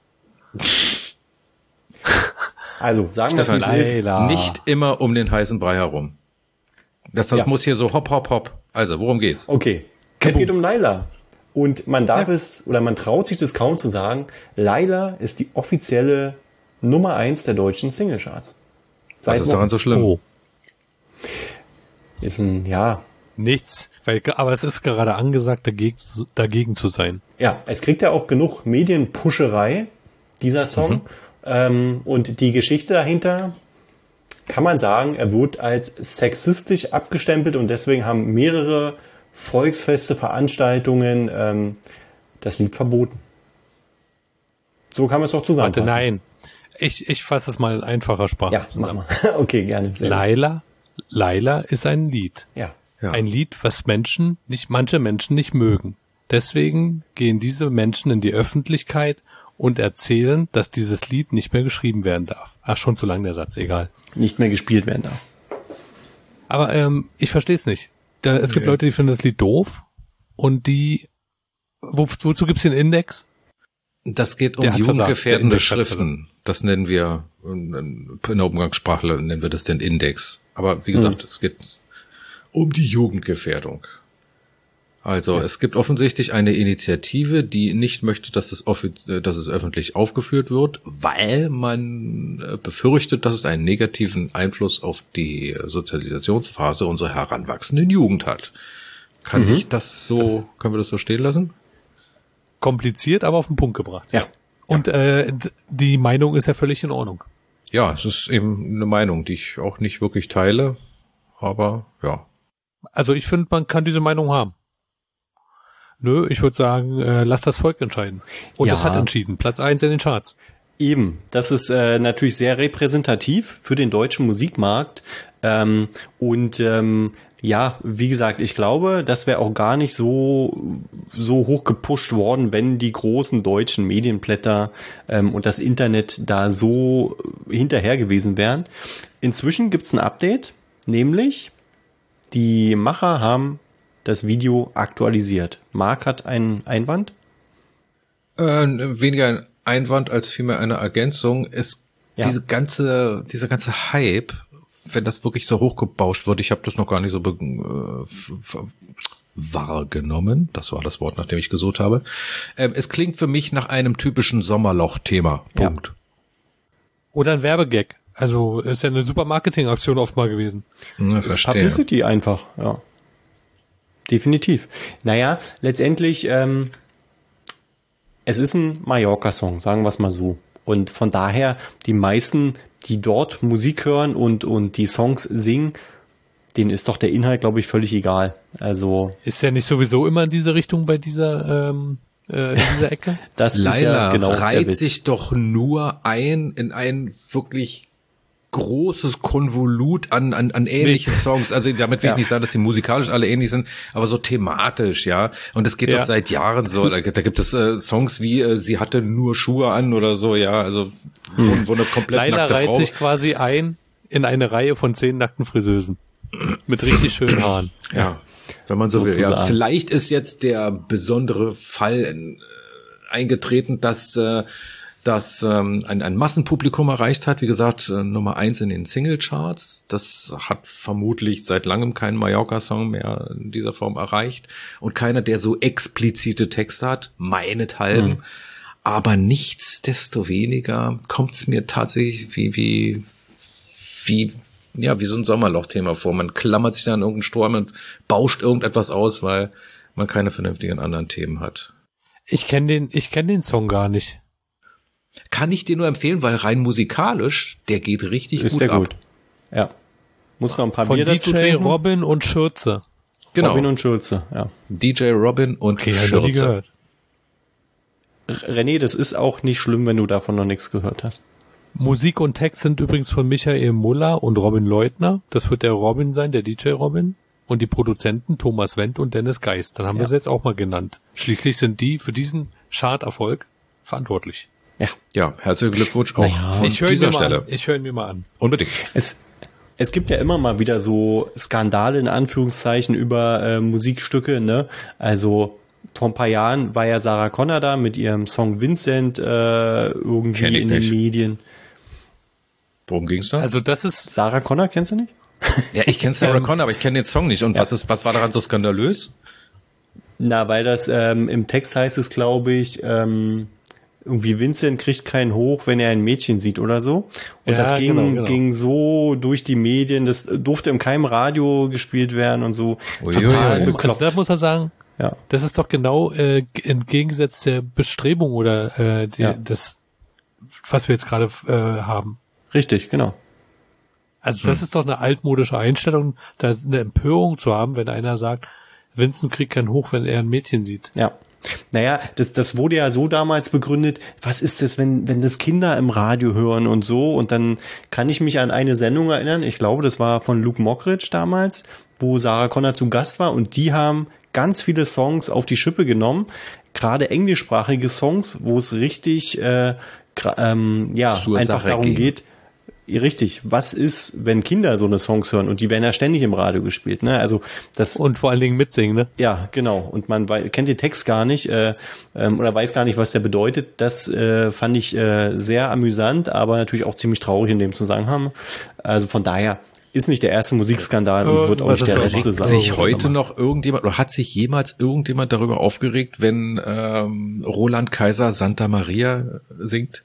C: Also, sagen wir es, wie es ist.
B: Nicht immer um den heißen Brei herum. Das muss hier so hopp, hopp, hopp. Also, worum geht's?
C: Okay. Es geht um Laila. Und man darf es, oder man traut sich das kaum zu sagen, Laila ist die offizielle Nummer 1 der deutschen Singlecharts.
B: Was ist daran so schlimm?
A: Oh.
C: Ist
A: nichts, aber es ist gerade angesagt, dagegen zu sein.
C: Ja, es kriegt ja auch genug Medienpuscherei, dieser Song. Und die Geschichte dahinter, kann man sagen, er wird als sexistisch abgestempelt und deswegen haben mehrere Volksfeste, Veranstaltungen das Lied verboten. So kann man es doch zusammenfassen.
A: Warte, nein. Ich fasse es mal in einfacher Sprache zusammen.
C: Okay, gerne.
A: Laila ist ein Lied.
C: Ja.
A: Ein Lied, was manche Menschen nicht mögen. Deswegen gehen diese Menschen in die Öffentlichkeit und erzählen, dass dieses Lied nicht mehr geschrieben werden darf. Ach, schon zu lang der Satz, egal.
C: Nicht mehr gespielt werden darf.
A: Aber ich verstehe es nicht. Es gibt Leute, die finden das Lied doof und wozu gibt's den Index?
B: Das geht um jugendgefährdende Schriften. Das nennen wir, in der Umgangssprache nennen wir das den Index. Aber wie gesagt, es geht um die Jugendgefährdung. Also es gibt offensichtlich eine Initiative, die nicht möchte, dass es öffentlich aufgeführt wird, weil man befürchtet, dass es einen negativen Einfluss auf die Sozialisationsphase unserer heranwachsenden Jugend hat. Können wir das so stehen lassen?
A: Kompliziert, aber auf den Punkt gebracht.
C: Ja.
A: Und die Meinung ist ja völlig in Ordnung.
B: Ja, es ist eben eine Meinung, die ich auch nicht wirklich teile, aber ja.
A: Also ich finde, man kann diese Meinung haben. Nö, ich würde sagen, lass das Volk entscheiden. Und es hat entschieden. Platz 1 in den Charts.
C: Eben. Das ist natürlich sehr repräsentativ für den deutschen Musikmarkt. Wie gesagt, ich glaube, das wäre auch gar nicht so hoch gepusht worden, wenn die großen deutschen Medienblätter und das Internet da so hinterher gewesen wären. Inzwischen gibt's ein Update, nämlich die Macher haben das Video aktualisiert. Marc hat einen Einwand?
B: Weniger ein Einwand als vielmehr eine Ergänzung. Dieser ganze Hype, wenn das wirklich so hochgebauscht wird, ich habe das noch gar nicht so wahrgenommen. Das war das Wort, nach dem ich gesucht habe. Es klingt für mich nach einem typischen Sommerloch-Thema. Punkt.
A: Ja. Oder ein Werbegag. Also ist ja eine super Marketingaktion oft mal gewesen.
B: Ja,
C: das ist Publicity einfach, ja. Definitiv. Naja, letztendlich, es ist ein Mallorca-Song, sagen wir es mal so. Und von daher, die meisten, die dort Musik hören und die Songs singen, denen ist doch der Inhalt, glaube ich, völlig egal. Also
A: ist ja nicht sowieso immer in diese Richtung bei dieser Ecke?
B: Das Laila reiht sich doch nur in ein wirklich großes Konvolut an ähnlichen Songs. Also damit will ich nicht sagen, dass die musikalisch alle ähnlich sind, aber so thematisch, ja. Und es geht doch seit Jahren so. Da gibt es Songs wie sie hatte nur Schuhe an oder so, ja. Also wo eine komplett
A: Laila
B: nackte
A: reiht
B: Frau
A: sich quasi ein in eine Reihe von 10 nackten Friseusen mit richtig schönen Haaren.
B: Ja, wenn man so will. Ja, vielleicht ist jetzt der besondere Fall eingetreten, dass ein Massenpublikum erreicht hat. Wie gesagt, Nummer 1 in den Singlecharts. Das hat vermutlich seit langem keinen Mallorca-Song mehr in dieser Form erreicht. Und keiner, der so explizite Texte hat, meinethalben. Aber nichtsdestoweniger kommt es mir tatsächlich wie so ein Sommerloch-Thema vor. Man klammert sich da an irgendeinen Sturm und bauscht irgendetwas aus, weil man keine vernünftigen anderen Themen hat.
A: Ich kenn den Song gar nicht.
B: Kann ich dir nur empfehlen, weil rein musikalisch, der geht richtig
C: ist
B: gut
C: sehr
B: ab.
C: gut. Ja. Muss noch ein paar
A: Von
C: Bier dazu
A: DJ
C: trinken.
A: Robin und Schürze.
B: Genau.
C: Robin und Schulze, ja.
B: DJ Robin und
A: Okay, hab ich nie gehört.
C: René, das ist auch nicht schlimm, wenn du davon noch nichts gehört hast.
A: Musik und Text sind übrigens von Michael Muller und Robin Leutner. Das wird der Robin sein, der DJ Robin. Und die Produzenten Thomas Wendt und Dennis Geist. Dann haben wir sie jetzt auch mal genannt. Schließlich sind die für diesen Charterfolg verantwortlich.
B: Ja, herzlichen Glückwunsch auch von dieser Stelle.
A: Ich höre ihn mir mal an.
B: Unbedingt.
C: Es gibt ja immer mal wieder so Skandale in Anführungszeichen über Musikstücke, ne? Also vor ein paar Jahren war ja Sarah Connor da mit ihrem Song Vincent irgendwie in den Medien.
B: Worum ging's da?
A: Also das ist...
C: Sarah Connor, kennst du nicht?
B: Ja, ich kenne Sarah Connor, aber ich kenne den Song nicht. Und was war daran so skandalös?
C: Na, weil das im Text heißt es, glaube ich, irgendwie Vincent kriegt keinen hoch, wenn er ein Mädchen sieht oder so. Und das ging so durch die Medien, das durfte in keinem Radio gespielt werden und so. Total bekloppt.
A: Also das muss er sagen, das ist doch genau entgegengesetzt der Bestrebung oder das, was wir jetzt gerade haben.
C: Richtig, genau.
A: Also das ist doch eine altmodische Einstellung, da eine Empörung zu haben, wenn einer sagt, Vincent kriegt keinen hoch, wenn er ein Mädchen sieht.
C: Ja. Naja, das wurde ja so damals begründet, was ist das, wenn das Kinder im Radio hören und so, und dann kann ich mich an eine Sendung erinnern, ich glaube, das war von Luke Mockridge damals, wo Sarah Connor zu Gast war, und die haben ganz viele Songs auf die Schippe genommen, gerade englischsprachige Songs, wo es richtig einfach darum geht, richtig, was ist, wenn Kinder so eine Songs hören, und die werden ja ständig im Radio gespielt, ne? Also das,
A: und vor allen Dingen mitsingen, ne?
C: Ja, genau. Und man kennt den Text gar nicht oder weiß gar nicht, was der bedeutet. Das fand ich sehr amüsant, aber natürlich auch ziemlich traurig in dem Zusammenhang. Also von daher ist nicht der erste Musikskandal und wird auch nicht der letzte sein.
B: Hat sich heute noch irgendjemand, oder hat sich jemals irgendjemand darüber aufgeregt, wenn Roland Kaiser Santa Maria singt?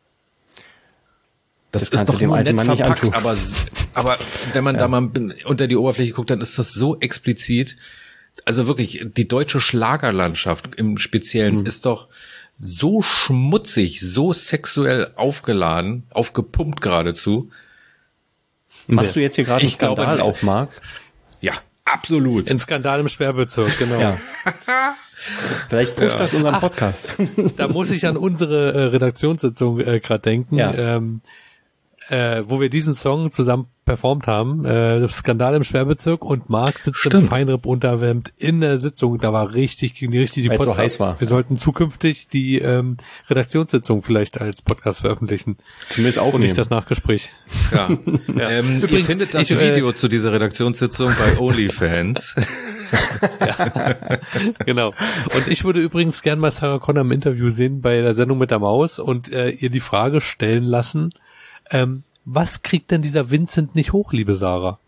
B: Das ist doch nur nett verpackt, aber wenn man da mal unter die Oberfläche guckt, dann ist das so explizit. Also wirklich, die deutsche Schlagerlandschaft im Speziellen ist doch so schmutzig, so sexuell aufgeladen, aufgepumpt geradezu.
C: Machst du jetzt hier gerade einen Skandal auf, Marc?
B: Ja, absolut.
A: Ein Skandal im Sperrbezirk, genau.
C: Ja. Vielleicht pusht das unseren Podcast.
A: Da muss ich an unsere Redaktionssitzung gerade denken.
C: Ja.
A: Wo wir diesen Song zusammen performt haben, Skandal im Sperrbezirk, und Marc sitzt im Feinripp-Unterhemd in der Sitzung, da war richtig die Post.
C: So heiß war.
A: Wir sollten zukünftig die Redaktionssitzung vielleicht als Podcast veröffentlichen.
C: Zumindest aufnehmen.
A: Und nicht das Nachgespräch.
B: Ja. Übrigens, ihr findet das Video zu dieser Redaktionssitzung bei OnlyFans.
A: Ja, genau. Und ich würde übrigens gern mal Sarah Connor im Interview sehen bei der Sendung mit der Maus und ihr die Frage stellen lassen, was kriegt denn dieser Vincent nicht hoch, liebe Sarah?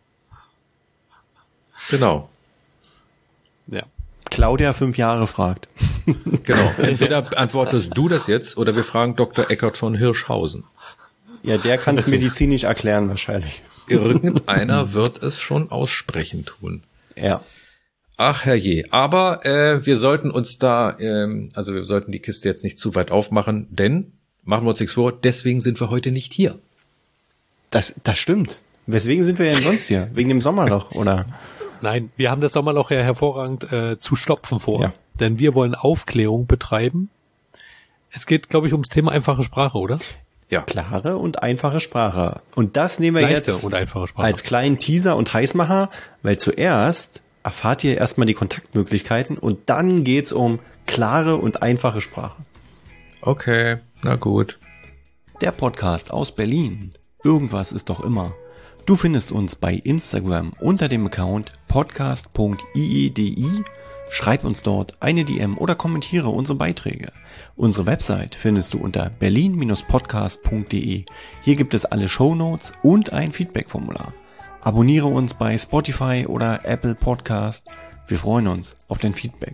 B: Genau.
A: Ja.
C: Claudia 5 Jahre fragt.
B: Genau. Entweder antwortest du das jetzt oder wir fragen Dr. Eckert von Hirschhausen.
C: Ja, der kann es medizinisch erklären wahrscheinlich.
B: Irgendeiner wird es schon aussprechen tun.
C: Ja.
B: Ach herrje, aber wir sollten uns da, wir sollten die Kiste jetzt nicht zu weit aufmachen, denn, machen wir uns nichts vor, deswegen sind wir heute nicht hier.
C: Das stimmt. Weswegen sind wir denn sonst hier? Wegen dem Sommerloch, oder?
A: Nein, wir haben das Sommerloch ja hervorragend zu stopfen vor.
C: Ja.
A: Denn wir wollen Aufklärung betreiben. Es geht, glaube ich, ums Thema einfache Sprache, oder?
B: Ja.
C: Klare und einfache Sprache. Und das nehmen wir
A: Leichte
C: jetzt
A: und einfache Sprache
C: als kleinen Teaser und Heißmacher, weil zuerst erfahrt ihr erstmal die Kontaktmöglichkeiten und dann geht's um klare und einfache Sprache.
B: Okay, na gut.
C: Der Podcast aus Berlin. Irgendwas ist doch immer. Du findest uns bei Instagram unter dem Account podcast.iedi. Schreib uns dort eine DM oder kommentiere unsere Beiträge. Unsere Website findest du unter berlin-podcast.de. Hier gibt es alle Shownotes und ein Feedback-Formular. Abonniere uns bei Spotify oder Apple Podcast. Wir freuen uns auf dein Feedback.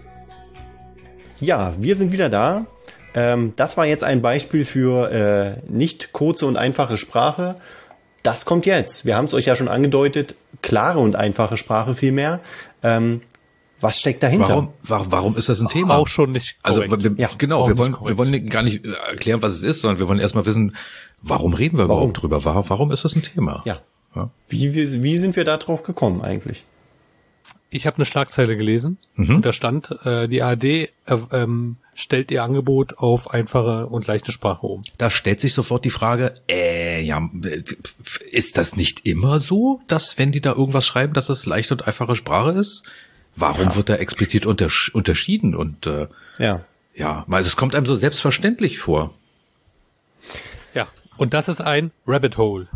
C: Ja, wir sind wieder da. Das war jetzt ein Beispiel für nicht kurze und einfache Sprache. Das kommt jetzt. Wir haben es euch ja schon angedeutet. Klare und einfache Sprache vielmehr. Was steckt dahinter?
B: Warum ist das ein Thema?
A: Auch schon nicht korrekt.
B: Also wir wollen gar nicht erklären, was es ist, sondern wir wollen erstmal wissen, warum reden wir überhaupt drüber? Warum ist das ein Thema?
C: Ja. Wie sind wir da drauf gekommen eigentlich?
A: Ich habe eine Schlagzeile gelesen und da stand, die ARD stellt ihr Angebot auf einfache und leichte Sprache um.
B: Da stellt sich sofort die Frage, ist das nicht immer so, dass wenn die da irgendwas schreiben, dass das leichte und einfache Sprache ist? Warum wird da explizit unterschieden? Und weil es kommt einem so selbstverständlich vor.
A: Ja, und das ist ein Rabbit Hole.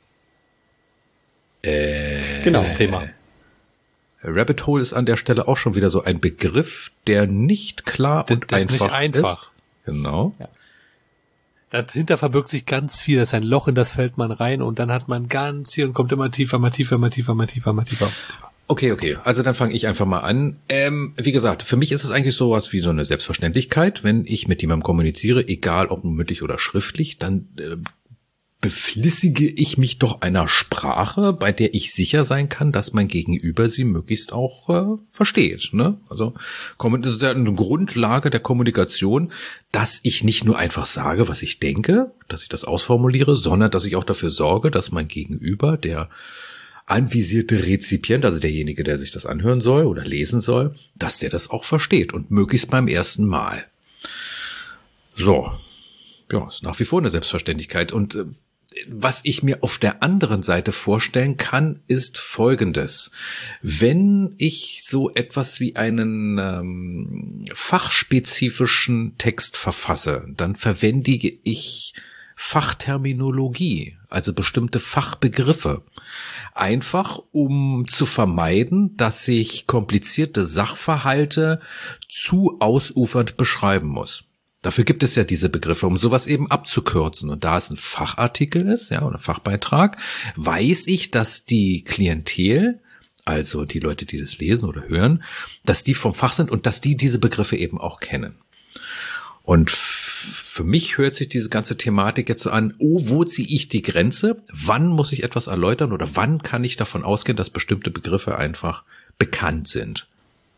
C: Genau.
A: Das Thema.
B: Rabbit Hole ist an der Stelle auch schon wieder so ein Begriff, der nicht klar und
A: das
B: einfach
A: ist. Nicht einfach.
B: Ist. Genau.
A: Ja. Dahinter verbirgt sich ganz viel. Das ist ein Loch, in das fällt man rein und dann hat man ganz viel und kommt immer tiefer, immer tiefer, immer tiefer, immer tiefer, immer tiefer.
B: Okay. Also dann fange ich einfach mal an. Wie gesagt, für mich ist es eigentlich sowas wie so eine Selbstverständlichkeit. Wenn ich mit jemandem kommuniziere, egal ob mündlich oder schriftlich, dann beflissige ich mich doch einer Sprache, bei der ich sicher sein kann, dass mein Gegenüber sie möglichst auch versteht. Ne? Also das ist ja eine Grundlage der Kommunikation, dass ich nicht nur einfach sage, was ich denke, dass ich das ausformuliere, sondern dass ich auch dafür sorge, dass mein Gegenüber, der anvisierte Rezipient, also derjenige, der sich das anhören soll oder lesen soll, dass der das auch versteht und möglichst beim ersten Mal. So, ja, ist nach wie vor eine Selbstverständlichkeit. Und was ich mir auf der anderen Seite vorstellen kann, ist Folgendes. Wenn ich so etwas wie einen fachspezifischen Text verfasse, dann verwende ich Fachterminologie, also bestimmte Fachbegriffe. Einfach, um zu vermeiden, dass ich komplizierte Sachverhalte zu ausufernd beschreiben muss. Dafür gibt es ja diese Begriffe, um sowas eben abzukürzen. Und da es ein Fachartikel ist, ja, oder Fachbeitrag, weiß ich, dass die Klientel, also die Leute, die das lesen oder hören, dass die vom Fach sind und dass die diese Begriffe eben auch kennen. Und für mich hört sich diese ganze Thematik jetzt so an, wo ziehe ich die Grenze? Wann muss ich etwas erläutern oder wann kann ich davon ausgehen, dass bestimmte Begriffe einfach bekannt sind?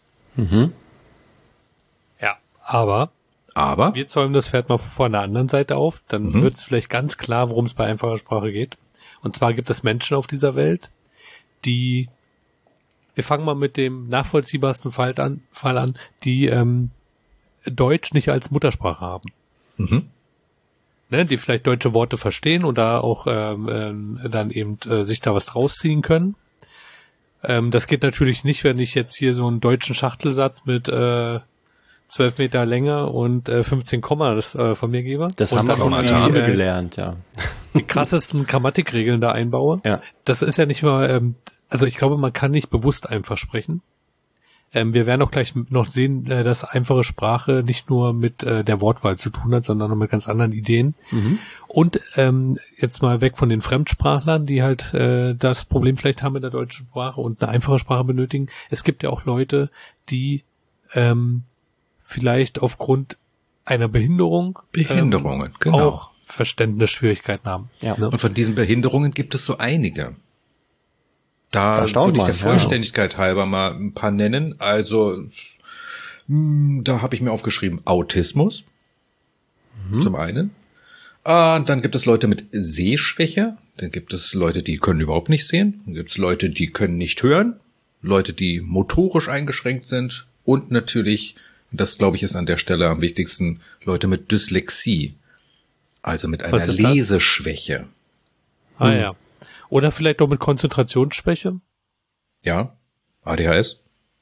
A: Ja, aber wir zäumen das Pferd mal von der anderen Seite auf, dann wird es vielleicht ganz klar, worum es bei einfacher Sprache geht. Und zwar gibt es Menschen auf dieser Welt, wir fangen mal mit dem nachvollziehbarsten Fall an, die Deutsch nicht als Muttersprache haben. Ne, die vielleicht deutsche Worte verstehen und da auch dann eben sich da was draus ziehen können. Das geht natürlich nicht, wenn ich jetzt hier so einen deutschen Schachtelsatz mit 12 Meter Länge und 15 Komma von mir gebe.
C: Das haben wir schon in der Schule gelernt, ja.
A: Die krassesten Grammatikregeln da einbaue.
C: Ja.
A: Das ist ja nicht mal, also ich glaube, man kann nicht bewusst einfach sprechen. Wir werden auch gleich noch sehen, dass einfache Sprache nicht nur mit der Wortwahl zu tun hat, sondern auch mit ganz anderen Ideen. Und jetzt mal weg von den Fremdsprachlern, die halt das Problem vielleicht haben mit der deutschen Sprache und eine einfache Sprache benötigen. Es gibt ja auch Leute, die vielleicht aufgrund einer Behinderungen
B: genau.
A: auch Verständnisschwierigkeiten haben.
C: Ja.
A: Ne?
B: Und von diesen Behinderungen gibt es so einige. Da würde ich der Vollständigkeit halber mal ein paar nennen. Also, da habe ich mir aufgeschrieben, Autismus zum einen. Dann gibt es Leute mit Sehschwäche. Dann gibt es Leute, die können überhaupt nicht sehen. Dann gibt es Leute, die können nicht hören. Leute, die motorisch eingeschränkt sind. Und natürlich, das glaube ich ist an der Stelle am wichtigsten, Leute mit Dyslexie. Also mit einer Leseschwäche.
A: Ja. Oder vielleicht auch mit Konzentrationsschwäche?
B: Ja, ADHS.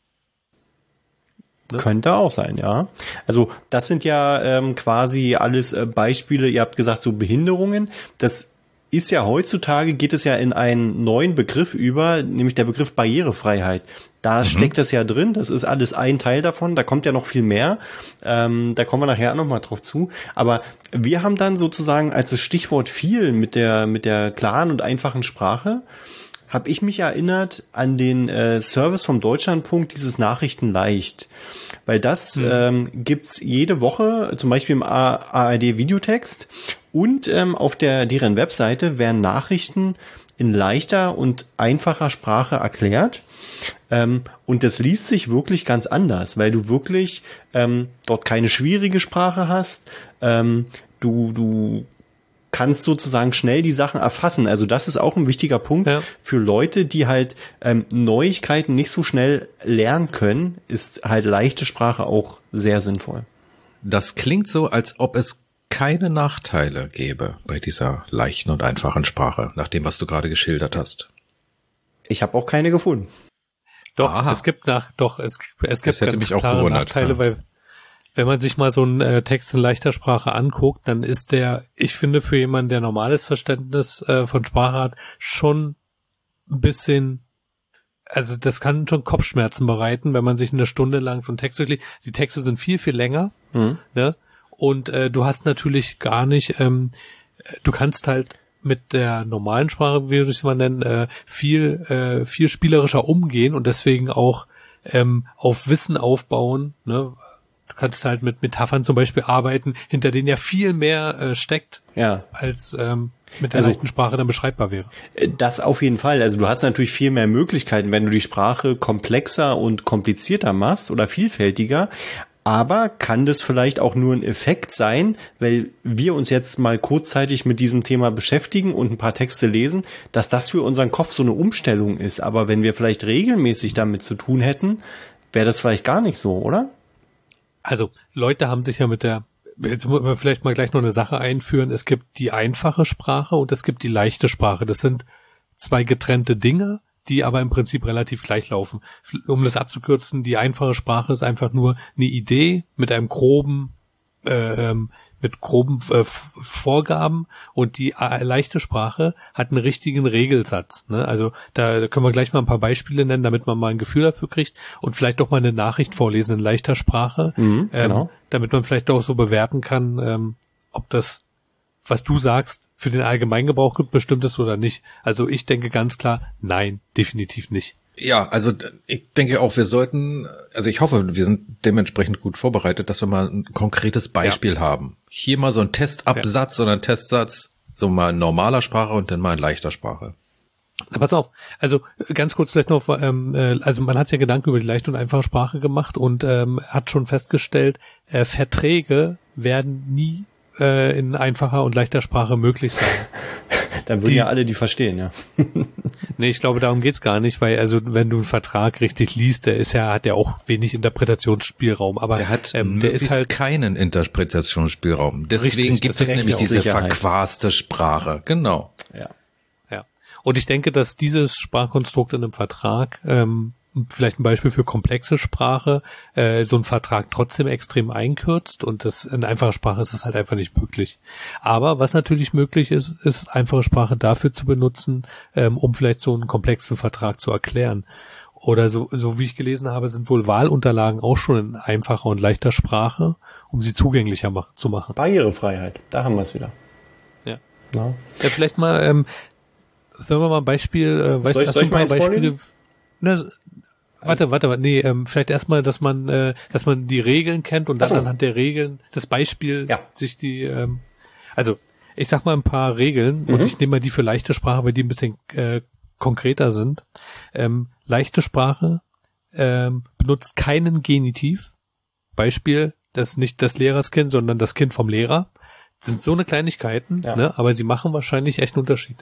C: Ne? Könnte auch sein, ja. Also das sind ja quasi alles Beispiele, ihr habt gesagt, so Behinderungen. Das ist ja heutzutage, geht es ja in einen neuen Begriff über, nämlich der Begriff Barrierefreiheit. Da steckt das ja drin, das ist alles ein Teil davon, da kommt ja noch viel mehr, da kommen wir nachher nochmal drauf zu, aber wir haben dann sozusagen, als das Stichwort fiel mit der klaren und einfachen Sprache, habe ich mich erinnert an den Service vom Deutschlandfunk, dieses Nachrichten leicht, weil das gibt's jede Woche, zum Beispiel im ARD Videotext Und auf deren Webseite werden Nachrichten in leichter und einfacher Sprache erklärt. Und das liest sich wirklich ganz anders, weil du wirklich dort keine schwierige Sprache hast. Du kannst sozusagen schnell die Sachen erfassen. Also das ist auch ein wichtiger Punkt für Leute, die halt Neuigkeiten nicht so schnell lernen können, ist halt leichte Sprache auch sehr sinnvoll.
B: Das klingt so, als ob es keine Nachteile gäbe bei dieser leichten und einfachen Sprache, nach dem, was du gerade geschildert hast.
C: Ich habe auch keine gefunden.
A: Doch, es gibt ganz klare Nachteile, weil wenn man sich mal so einen Text in leichter Sprache anguckt, dann ist der, ich finde, für jemanden, der normales Verständnis von Sprache hat, schon ein bisschen, also das kann schon Kopfschmerzen bereiten, wenn man sich eine Stunde lang so einen Text durchliest. Die Texte sind viel, viel länger, ne? Und du hast natürlich gar nicht, du kannst halt mit der normalen Sprache, wie wir es mal nennen, viel spielerischer umgehen und deswegen auch auf Wissen aufbauen, ne? Du kannst halt mit Metaphern zum Beispiel arbeiten, hinter denen ja viel mehr steckt, als mit der leichten Sprache dann beschreibbar wäre.
C: Das auf jeden Fall. Also du hast natürlich viel mehr Möglichkeiten, wenn du die Sprache komplexer und komplizierter machst oder vielfältiger. Aber kann das vielleicht auch nur ein Effekt sein, weil wir uns jetzt mal kurzzeitig mit diesem Thema beschäftigen und ein paar Texte lesen, dass das für unseren Kopf so eine Umstellung ist. Aber wenn wir vielleicht regelmäßig damit zu tun hätten, wäre das vielleicht gar nicht so, oder?
A: Also Leute haben sich ja jetzt muss man vielleicht mal gleich noch eine Sache einführen. Es gibt die einfache Sprache und es gibt die leichte Sprache. Das sind zwei getrennte Dinge, die aber im Prinzip relativ gleich laufen. Um das abzukürzen, die einfache Sprache ist einfach nur eine Idee mit einem groben Vorgaben und die leichte Sprache hat einen richtigen Regelsatz. Ne? Also da können wir gleich mal ein paar Beispiele nennen, damit man mal ein Gefühl dafür kriegt und vielleicht doch mal eine Nachricht vorlesen in leichter Sprache, genau. Damit man vielleicht auch so bewerten kann, ob das, was du sagst, für den Allgemeingebrauch bestimmt ist oder nicht. Also ich denke ganz klar, nein, definitiv nicht.
B: Ja, also ich denke auch, wir sollten, also ich hoffe, wir sind dementsprechend gut vorbereitet, dass wir mal ein konkretes Beispiel haben. Hier mal so ein Testabsatz oder ein Testsatz, so mal in normaler Sprache und dann mal in leichter Sprache.
A: Na, pass auf, also ganz kurz vielleicht noch, also man hat sich ja Gedanken über die leichte und einfache Sprache gemacht und hat schon festgestellt, Verträge werden nie in einfacher und leichter Sprache möglich sein.
C: Dann würden ja alle die verstehen, ja.
A: Nee, ich glaube, darum geht's gar nicht, weil also wenn du einen Vertrag richtig liest, hat der auch wenig Interpretationsspielraum, aber
B: der hat
A: der ist halt
B: keinen Interpretationsspielraum. Deswegen
A: richtig,
B: gibt es nämlich diese verquaste Sprache. Genau.
A: Ja. Und ich denke, dass dieses Sprachkonstrukt in einem Vertrag, vielleicht ein Beispiel für komplexe Sprache, so ein Vertrag trotzdem extrem einkürzt und das in einfacher Sprache ist es halt einfach nicht möglich. Aber was natürlich möglich ist einfache Sprache dafür zu benutzen, um vielleicht so einen komplexen Vertrag zu erklären. Oder so wie ich gelesen habe, sind wohl Wahlunterlagen auch schon in einfacher und leichter Sprache, um sie zugänglicher zu machen.
C: Barrierefreiheit, da haben wir es wieder.
A: Ja. Vielleicht mal, sollen wir mal ein Beispiel, hast du mal Beispiele? Ne, warte, nee, vielleicht erstmal, dass man die Regeln kennt und dann anhand der Regeln das Beispiel sich die, also ich sag mal ein paar Regeln und ich nehme mal die für leichte Sprache, weil die ein bisschen konkreter sind. Leichte Sprache benutzt keinen Genitiv. Beispiel, das ist nicht das Lehrerskind, sondern das Kind vom Lehrer. Das sind so eine Kleinigkeiten, ne, aber sie machen wahrscheinlich echt einen Unterschied.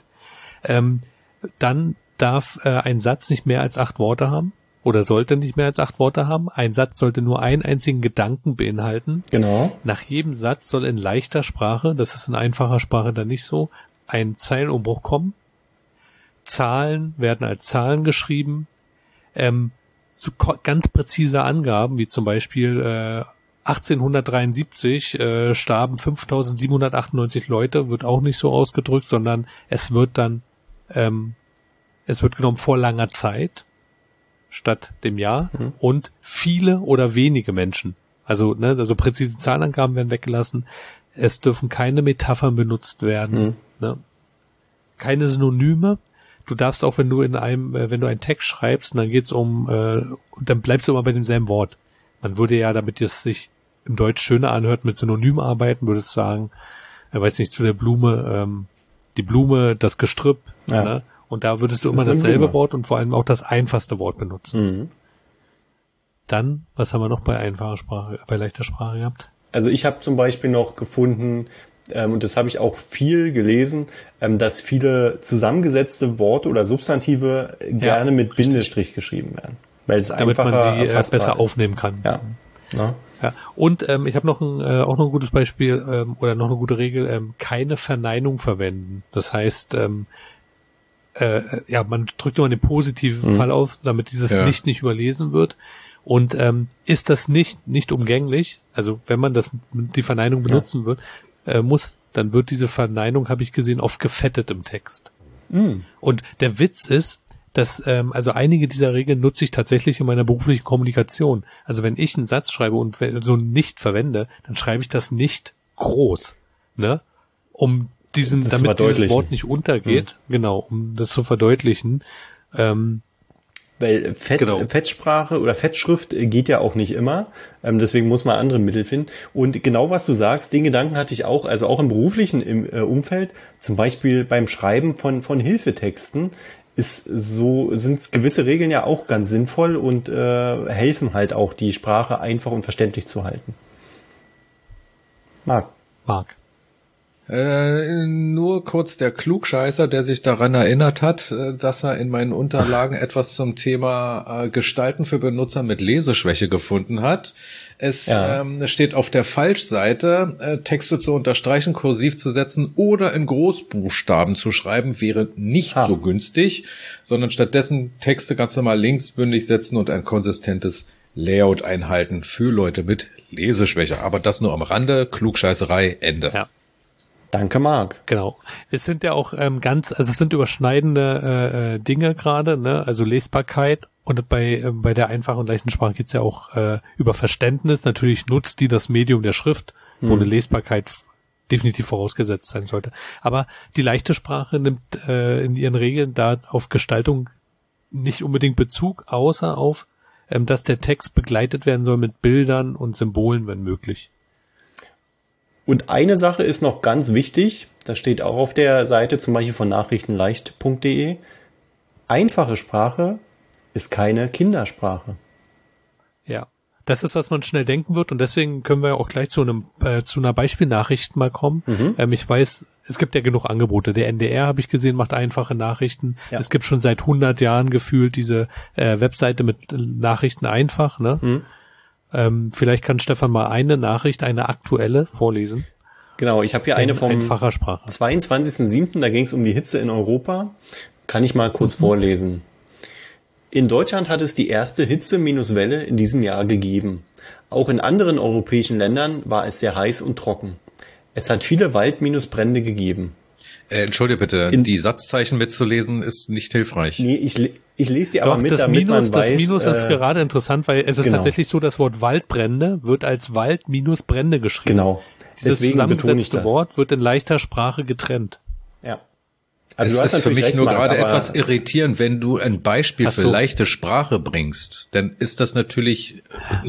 A: Dann darf ein Satz nicht mehr als 8 Worte haben oder sollte nicht mehr als 8 Worte haben. Ein Satz sollte nur einen einzigen Gedanken beinhalten.
C: Genau.
A: Nach jedem Satz soll in leichter Sprache, das ist in einfacher Sprache dann nicht so, ein Zeilenumbruch kommen. Zahlen werden als Zahlen geschrieben. So ganz präzise Angaben, wie zum Beispiel 1873 starben 5.798 Leute, wird auch nicht so ausgedrückt, sondern es wird dann es wird genommen vor langer Zeit statt dem Jahr und viele oder wenige Menschen. Also präzise Zahlenangaben werden weggelassen. Es dürfen keine Metaphern benutzt werden, ne? Keine Synonyme. Du darfst auch, wenn du wenn du einen Text schreibst, und dann geht's dann bleibst du immer bei demselben Wort. Man würde ja, damit es sich im Deutsch schöner anhört, mit Synonymen arbeiten, würdest sagen, weiß nicht, zu der Blume, die Blume, das Gestrüpp,
C: Ja.
A: ne? Und da würdest du immer
C: eine
A: dasselbe
C: Blume.
A: Wort und vor allem auch das einfachste Wort benutzen.
C: Mhm.
A: Dann, was haben wir noch bei leichter Sprache gehabt?
C: Also ich habe zum Beispiel noch gefunden, und das habe ich auch viel gelesen, dass viele zusammengesetzte Worte oder Substantive gerne mit
A: richtig.
C: Bindestrich geschrieben werden. Weil es
A: Damit
C: einfacher
A: man sie
C: erfassbar
A: besser
C: ist.
A: aufnehmen kann.
C: Ja. Ja.
A: Ja. Und ich habe noch auch noch ein gutes Beispiel oder noch eine gute Regel, keine Verneinung verwenden. Das heißt, man drückt immer den positiven Fall auf, damit dieses nicht überlesen wird. Und ist das nicht umgänglich, also wenn man die Verneinung benutzen wird, dann wird diese Verneinung, habe ich gesehen, oft gefettet im Text. Und der Witz ist, dass also einige dieser Regeln nutze ich tatsächlich in meiner beruflichen Kommunikation. Also wenn ich einen Satz schreibe und so nicht verwende, dann schreibe ich das nicht groß, ne? Damit dieses Wort nicht untergeht, genau, um das zu verdeutlichen.
C: Weil Fettsprache oder Fettschrift geht ja auch nicht immer. Deswegen muss man andere Mittel finden. Und genau was du sagst, den Gedanken hatte ich auch, also auch im beruflichen Umfeld, zum Beispiel beim Schreiben von Hilfetexten, sind gewisse Regeln ja auch ganz sinnvoll und helfen halt auch, die Sprache einfach und verständlich zu halten. Marc.
B: Nur kurz der Klugscheißer, der sich daran erinnert hat, dass er in meinen Unterlagen etwas zum Thema Gestalten für Benutzer mit Leseschwäche gefunden hat. Es steht auf der Falschseite, Texte zu unterstreichen, kursiv zu setzen oder in Großbuchstaben zu schreiben, wäre nicht so günstig, sondern stattdessen Texte ganz normal linksbündig setzen und ein konsistentes Layout einhalten für Leute mit Leseschwäche. Aber das nur am Rande, Klugscheißerei, Ende.
A: Ja.
C: Danke, Marc.
A: Genau. Es sind ja auch es sind überschneidende Dinge gerade, ne? Also Lesbarkeit und bei der einfachen und leichten Sprache geht's ja auch über Verständnis. Natürlich nutzt die das Medium der Schrift, wo eine Lesbarkeit definitiv vorausgesetzt sein sollte. Aber die leichte Sprache nimmt in ihren Regeln da auf Gestaltung nicht unbedingt Bezug, außer auf, dass der Text begleitet werden soll mit Bildern und Symbolen, wenn möglich.
C: Und eine Sache ist noch ganz wichtig, das steht auch auf der Seite zum Beispiel von nachrichtenleicht.de. Einfache Sprache ist keine Kindersprache.
A: Ja, das ist, was man schnell denken wird und deswegen können wir auch gleich zu einer Beispielnachricht mal kommen. Ich weiß, es gibt ja genug Angebote. Der NDR, habe ich gesehen, macht einfache Nachrichten. Ja. Es gibt schon seit 100 Jahren gefühlt diese Webseite mit Nachrichten einfach, ne? Vielleicht kann Stefan mal eine aktuelle vorlesen.
C: Genau, ich habe hier eine vom
A: einfacher Sprache.
C: 22.07., da ging es um die Hitze in Europa. Kann ich mal kurz vorlesen. In Deutschland hat es die erste Hitze-Welle in diesem Jahr gegeben. Auch in anderen europäischen Ländern war es sehr heiß und trocken. Es hat viele Wald-Brände gegeben.
B: Entschuldige bitte, die Satzzeichen mitzulesen ist nicht hilfreich.
C: Nee, ich lese sie aber mit,
A: das
C: damit
A: Minus,
C: man weiß.
A: Das Minus ist gerade interessant, weil es ist tatsächlich so, das Wort Waldbrände wird als Wald-Brände geschrieben.
C: Genau.
A: Dieses zusammengesetzte Wort wird in leichter Sprache getrennt.
C: Ja.
B: Also es ist für mich nur gerade etwas irritierend, wenn du ein Beispiel für leichte Sprache bringst, dann ist das natürlich...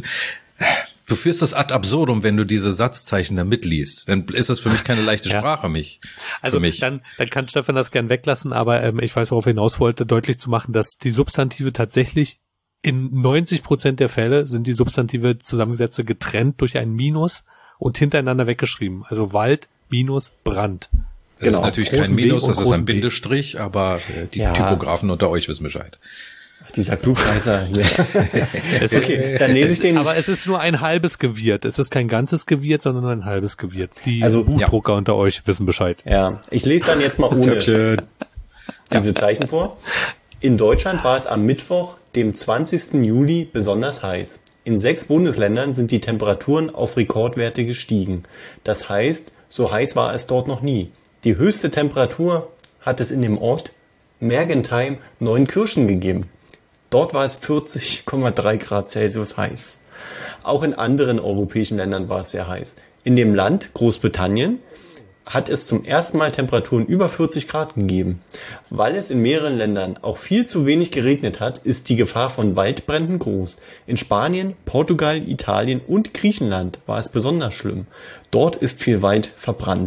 B: Du führst das ad absurdum, wenn du diese Satzzeichen da mitliest. Dann ist das für mich keine leichte Sprache,
A: Also dann kann Stefan das gern weglassen, aber ich weiß, worauf er hinaus wollte, deutlich zu machen, dass die Substantive tatsächlich in 90% der Fälle sind die Substantive zusammengesetzte getrennt durch ein Minus und hintereinander weggeschrieben. Also Wald minus Brand.
B: Das ist natürlich kein Minus, das ist ein Bindestrich, aber die Typografen unter euch wissen Bescheid.
C: Dieser Klugscheißer hier. Okay, dann lese ich den.
A: Aber es ist nur ein halbes Gewirrt. Es ist kein ganzes Gewirrt, sondern nur ein halbes Gewirrt. Die Buchdrucker unter euch wissen Bescheid.
C: Ja, ich lese dann jetzt mal ohne diese Zeichen vor. In Deutschland war es am Mittwoch, dem 20. Juli, besonders heiß. In 6 Bundesländern sind die Temperaturen auf Rekordwerte gestiegen. Das heißt, so heiß war es dort noch nie. Die höchste Temperatur hat es in dem Ort Mergentheim Neunkirchen gegeben. Dort war es 40,3 Grad Celsius heiß. Auch in anderen europäischen Ländern war es sehr heiß. In dem Land Großbritannien hat es zum ersten Mal Temperaturen über 40 Grad gegeben. Weil es in mehreren Ländern auch viel zu wenig geregnet hat, ist die Gefahr von Waldbränden groß. In Spanien, Portugal, Italien und Griechenland war es besonders schlimm. Dort ist viel Wald verbrannt.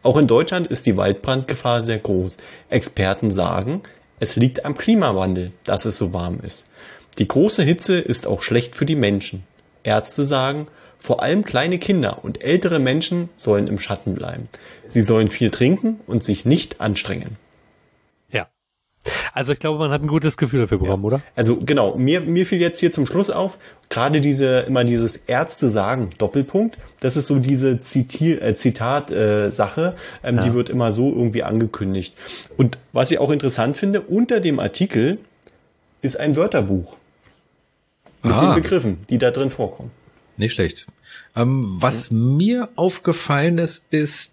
C: Auch in Deutschland ist die Waldbrandgefahr sehr groß. Experten sagen, es liegt am Klimawandel, dass es so warm ist. Die große Hitze ist auch schlecht für die Menschen. Ärzte sagen, vor allem kleine Kinder und ältere Menschen sollen im Schatten bleiben. Sie sollen viel trinken und sich nicht anstrengen.
A: Ja. Also ich glaube, man hat ein gutes Gefühl dafür bekommen, oder?
C: Also genau, mir fiel jetzt hier zum Schluss auf, gerade dieses Ärzte sagen, Doppelpunkt, das ist so diese Zitat-Sache, die wird immer so irgendwie angekündigt. Und was ich auch interessant finde, unter dem Artikel ist ein Wörterbuch mit den Begriffen, die da drin vorkommen.
B: Nicht schlecht. Was mir aufgefallen ist,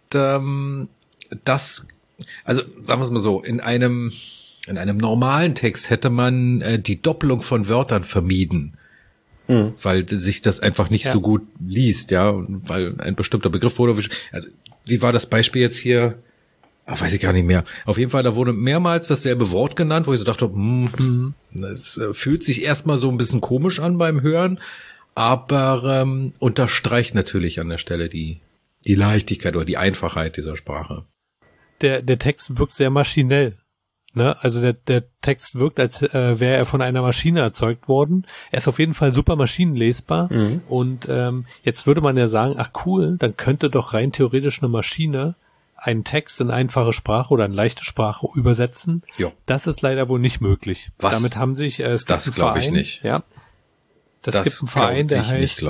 B: dass, also sagen wir es mal so, in einem normalen Text hätte man die Doppelung von Wörtern vermieden, weil sich das einfach nicht so gut liest, ja, und weil ein bestimmter Begriff wurde. Also wie war das Beispiel jetzt hier? Weiß ich gar nicht mehr. Auf jeden Fall, da wurde mehrmals dasselbe Wort genannt, wo ich so dachte, das fühlt sich erstmal so ein bisschen komisch an beim Hören, aber unterstreicht natürlich an der Stelle die Leichtigkeit oder die Einfachheit dieser Sprache.
A: Der Text wirkt sehr maschinell. Ne? Also der Text wirkt, als wäre er von einer Maschine erzeugt worden. Er ist auf jeden Fall super maschinenlesbar. Und jetzt würde man ja sagen, ach cool, dann könnte doch rein theoretisch eine Maschine einen Text in einfache Sprache oder in leichte Sprache übersetzen.
B: Jo.
A: Das ist leider wohl nicht möglich.
B: Was?
A: Damit haben sich es
B: gibt das glaube ich nicht.
A: Ja, das gibt einen Verein, der heißt.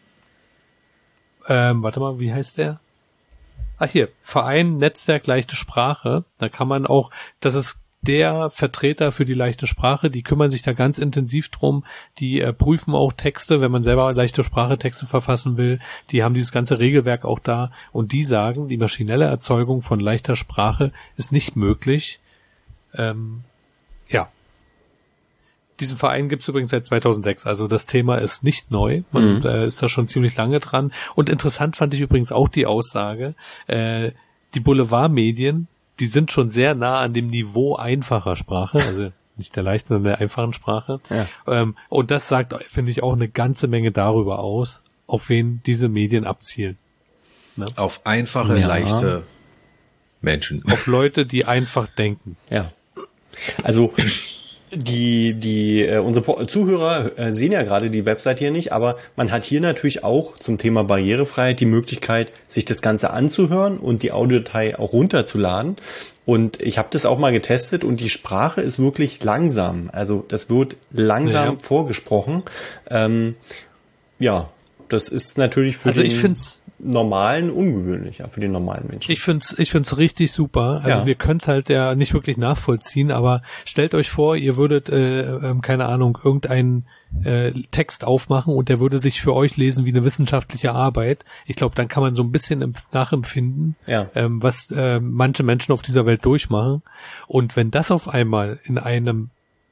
A: Warte mal, wie heißt der? Ah, hier, Verein Netzwerk leichte Sprache. Da kann man auch, das ist der Vertreter für die leichte Sprache, die kümmern sich da ganz intensiv drum, die prüfen auch Texte, wenn man selber leichte Sprache Texte verfassen will, die haben dieses ganze Regelwerk auch da und die sagen, die maschinelle Erzeugung von leichter Sprache ist nicht möglich. Ja. Diesen Verein gibt es übrigens seit 2006, also das Thema ist nicht neu, man ist da schon ziemlich lange dran und interessant fand ich übrigens auch die Aussage, die Boulevardmedien, die sind schon sehr nah an dem Niveau einfacher Sprache, also nicht der leichten, sondern der einfachen Sprache. Ja. Und das sagt, finde ich, auch eine ganze Menge darüber aus, auf wen diese Medien abzielen.
B: Ne? Auf einfache, leichte Menschen.
A: Auf Leute, die einfach denken.
C: Ja. Also unsere Zuhörer sehen ja gerade die Website hier nicht, aber man hat hier natürlich auch zum Thema Barrierefreiheit die Möglichkeit, sich das Ganze anzuhören und die Audiodatei auch runterzuladen. Und ich habe das auch mal getestet und die Sprache ist wirklich langsam. Also das wird langsam vorgesprochen. Ja, das ist natürlich für den normalen ungewöhnlich, für den normalen Menschen.
A: Ich find's richtig super. Also wir können es halt ja nicht wirklich nachvollziehen, aber stellt euch vor, ihr würdet, keine Ahnung, irgendeinen Text aufmachen und der würde sich für euch lesen wie eine wissenschaftliche Arbeit. Ich glaube, dann kann man so ein bisschen nachempfinden, was manche Menschen auf dieser Welt durchmachen. Und wenn das auf einmal in einem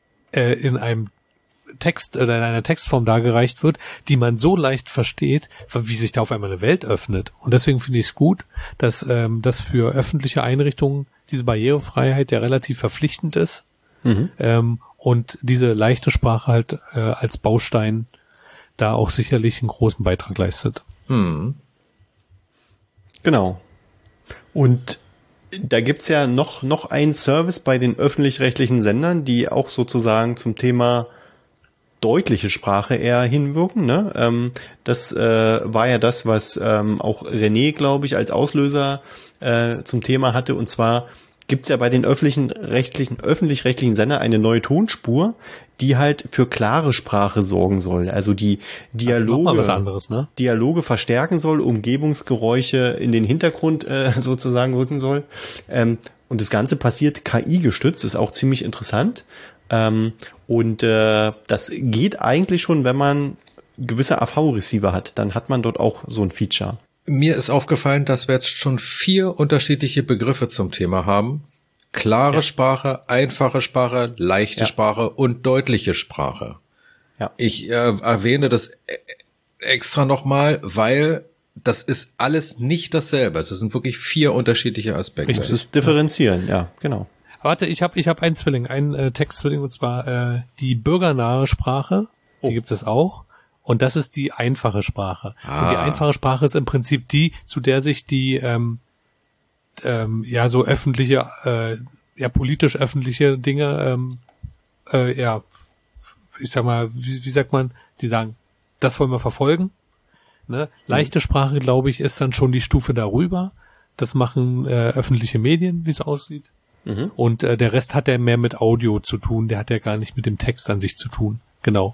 A: Text oder in einer Textform dargereicht wird, die man so leicht versteht, wie sich da auf einmal eine Welt öffnet. Und deswegen finde ich es gut, dass das für öffentliche Einrichtungen diese Barrierefreiheit ja relativ verpflichtend ist und diese leichte Sprache halt als Baustein da auch sicherlich einen großen Beitrag leistet.
C: Genau. Und da gibt's ja noch einen Service bei den öffentlich-rechtlichen Sendern, die auch sozusagen zum Thema deutliche Sprache eher hinwirken. Ne? Das war ja das, was auch René, glaube ich, als Auslöser zum Thema hatte. Und zwar gibt's ja bei den öffentlich-rechtlichen Sendern eine neue Tonspur, die halt für klare Sprache sorgen soll. Also die Dialoge,
A: was anderes, ne?
C: Dialoge verstärken soll, Umgebungsgeräusche in den Hintergrund sozusagen rücken soll. Und das Ganze passiert KI-gestützt, ist auch ziemlich interessant. Und das geht eigentlich schon, wenn man gewisse AV-Receiver hat. Dann hat man dort auch so ein Feature.
B: Mir ist aufgefallen, dass wir jetzt schon 4 unterschiedliche Begriffe zum Thema haben. Klare Sprache, einfache Sprache, leichte Sprache und deutliche Sprache. Ja. Ich erwähne das extra nochmal, weil das ist alles nicht dasselbe. Es sind wirklich 4 unterschiedliche Aspekte.
C: Das ist differenzieren, ja, genau.
A: Warte, ich hab einen Zwilling, einen Textzwilling, und zwar die bürgernahe Sprache, die gibt es auch. Und das ist die einfache Sprache. Und die einfache Sprache ist im Prinzip die, zu der sich die ja so öffentliche, ja politisch öffentliche Dinge, ja, ich sag mal, wie sagt man, die sagen, das wollen wir verfolgen. Ne? Leichte Sprache, glaube ich, ist dann schon die Stufe darüber. Das machen öffentliche Medien, wie es aussieht. Mhm. Und der Rest hat ja mehr mit Audio zu tun, der hat ja gar nicht mit dem Text an sich zu tun. Genau.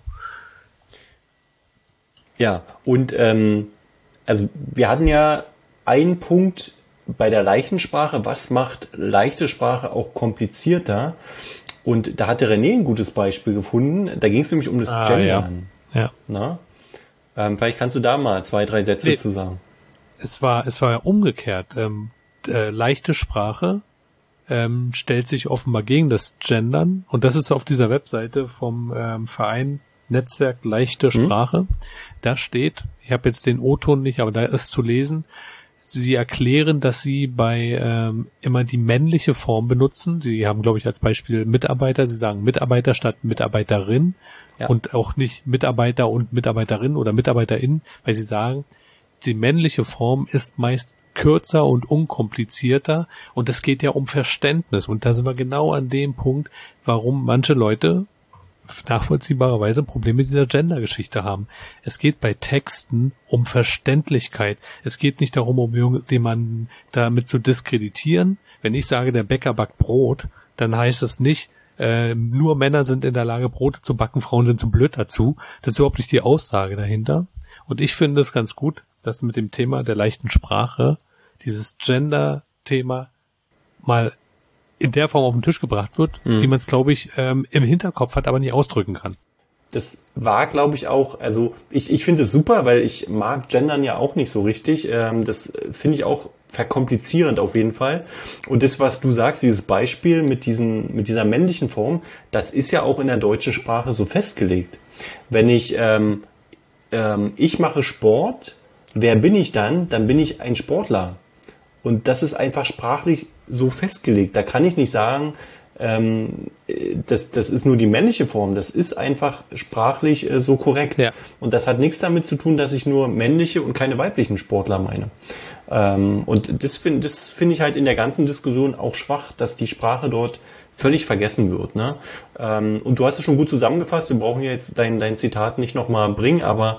C: Ja, und also wir hatten ja einen Punkt bei der leichten Sprache, was macht leichte Sprache auch komplizierter? Und da hatte René ein gutes Beispiel gefunden. Da ging es nämlich um das Gendern.
A: Ja.
C: Na? Vielleicht kannst du da mal 2, 3 Sätze zu sagen.
A: Es war ja umgekehrt. Leichte Sprache stellt sich offenbar gegen das Gendern. Und das ist auf dieser Webseite vom Verein Netzwerk Leichte Sprache. Da steht, ich habe jetzt den O-Ton nicht, aber da ist zu lesen, sie erklären, dass sie bei immer die männliche Form benutzen. Sie haben, glaube ich, als Beispiel Mitarbeiter. Sie sagen Mitarbeiter statt Mitarbeiterin und auch nicht Mitarbeiter und Mitarbeiterin oder Mitarbeiterin, weil sie sagen, die männliche Form ist meist kürzer und unkomplizierter und es geht ja um Verständnis. Und da sind wir genau an dem Punkt, warum manche Leute nachvollziehbarerweise Probleme mit dieser Gender-Geschichte haben. Es geht bei Texten um Verständlichkeit. Es geht nicht darum, um jemanden damit zu diskreditieren. Wenn ich sage, der Bäcker backt Brot, dann heißt es nicht, nur Männer sind in der Lage, Brote zu backen, Frauen sind zu blöd dazu. Das ist überhaupt nicht die Aussage dahinter. Und ich finde es ganz gut, dass mit dem Thema der leichten Sprache dieses Gender-Thema mal in der Form auf den Tisch gebracht wird, wie man es, glaube ich, im Hinterkopf hat, aber nicht ausdrücken kann.
C: Das war, glaube ich, auch, also ich finde es super, weil ich mag Gendern ja auch nicht so richtig. Das finde ich auch verkomplizierend auf jeden Fall. Und das, was du sagst, dieses Beispiel mit dieser männlichen Form, das ist ja auch in der deutschen Sprache so festgelegt. Wenn ich mache Sport, wer bin ich dann? Dann bin ich ein Sportler. Und das ist einfach sprachlich so festgelegt. Da kann ich nicht sagen, das ist nur die männliche Form. Das ist einfach sprachlich so korrekt. Ja. Und das hat nichts damit zu tun, dass ich nur männliche und keine weiblichen Sportler meine. Und das finde ich halt in der ganzen Diskussion auch schwach, dass die Sprache dort völlig vergessen wird. Ne? Und du hast es schon gut zusammengefasst. Wir brauchen ja jetzt dein Zitat nicht nochmal bringen, aber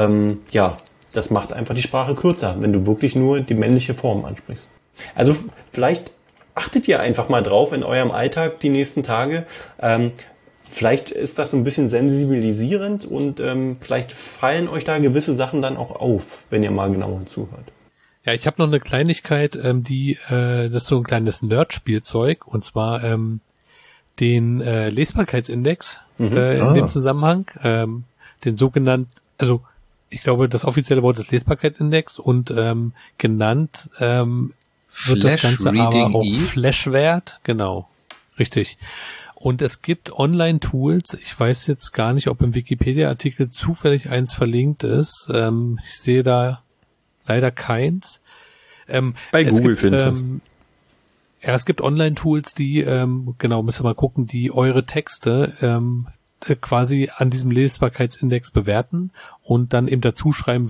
C: das macht einfach die Sprache kürzer, wenn du wirklich nur die männliche Form ansprichst. Also vielleicht achtet ihr einfach mal drauf in eurem Alltag die nächsten Tage. Vielleicht ist das so ein bisschen sensibilisierend und vielleicht fallen euch da gewisse Sachen dann auch auf, wenn ihr mal genauer zuhört.
A: Ja, ich habe noch eine Kleinigkeit, das ist so ein kleines Nerd-Spielzeug, und zwar den Lesbarkeitsindex in dem Zusammenhang, den sogenannten, also ich glaube, das offizielle Wort ist Lesbarkeitsindex und genannt wird das Ganze aber auch Flashwert, genau, richtig. Und es gibt Online-Tools, ich weiß jetzt gar nicht, ob im Wikipedia-Artikel zufällig eins verlinkt ist, ich sehe da leider keins.
C: Bei Google findest
A: du. Ja, es gibt Online-Tools, die, müsst ihr mal gucken, die eure Texte quasi an diesem Lesbarkeitsindex bewerten und dann eben dazu schreiben,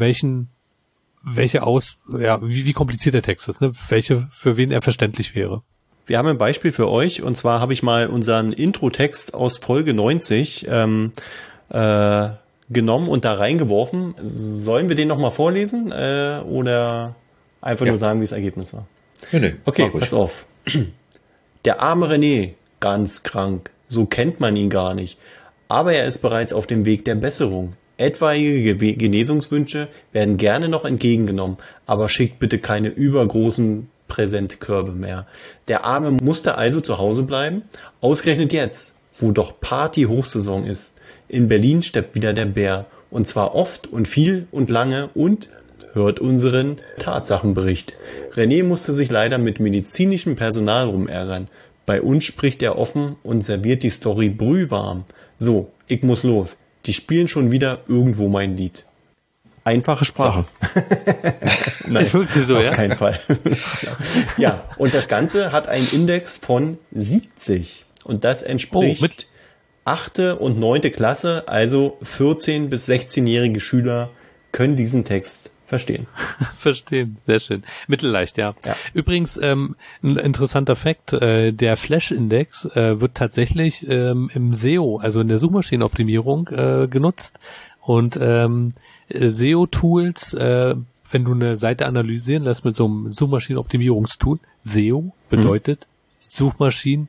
A: wie kompliziert der Text ist, ne? Für wen er verständlich wäre.
C: Wir haben ein Beispiel für euch, und zwar habe ich mal unseren Intro-Text aus Folge 90 genommen und da reingeworfen. Sollen wir den nochmal vorlesen oder einfach nur sagen, wie das Ergebnis war?
B: Nee,
C: okay, pass auf. Der arme René, ganz krank, so kennt man ihn gar nicht. Aber er ist bereits auf dem Weg der Besserung. Etwaige Genesungswünsche werden gerne noch entgegengenommen, aber schickt bitte keine übergroßen Präsentkörbe mehr. Der Arme musste also zu Hause bleiben, ausgerechnet jetzt, wo doch Party-Hochsaison ist. In Berlin steppt wieder der Bär, und zwar oft und viel und lange, und hört unseren Tatsachenbericht. René musste sich leider mit medizinischem Personal rumärgern. Bei uns spricht er offen und serviert die Story brühwarm. So, ich muss los. Die spielen schon wieder irgendwo mein Lied. Einfache Sprache. Nein,
A: ist wirklich so,
C: auf keinen Fall. Ja, und das Ganze hat einen Index von 70. Und das entspricht 8. und 9. Klasse, also 14- bis 16-jährige Schüler können diesen Text Verstehen.
A: Verstehen, sehr schön. Mittelleicht, ja. Übrigens, ein interessanter Fakt, der Flash-Index wird tatsächlich im SEO, also in der Suchmaschinenoptimierung, genutzt. Und SEO-Tools, wenn du eine Seite analysieren lässt mit so einem Suchmaschinenoptimierungstool, SEO bedeutet Suchmaschinen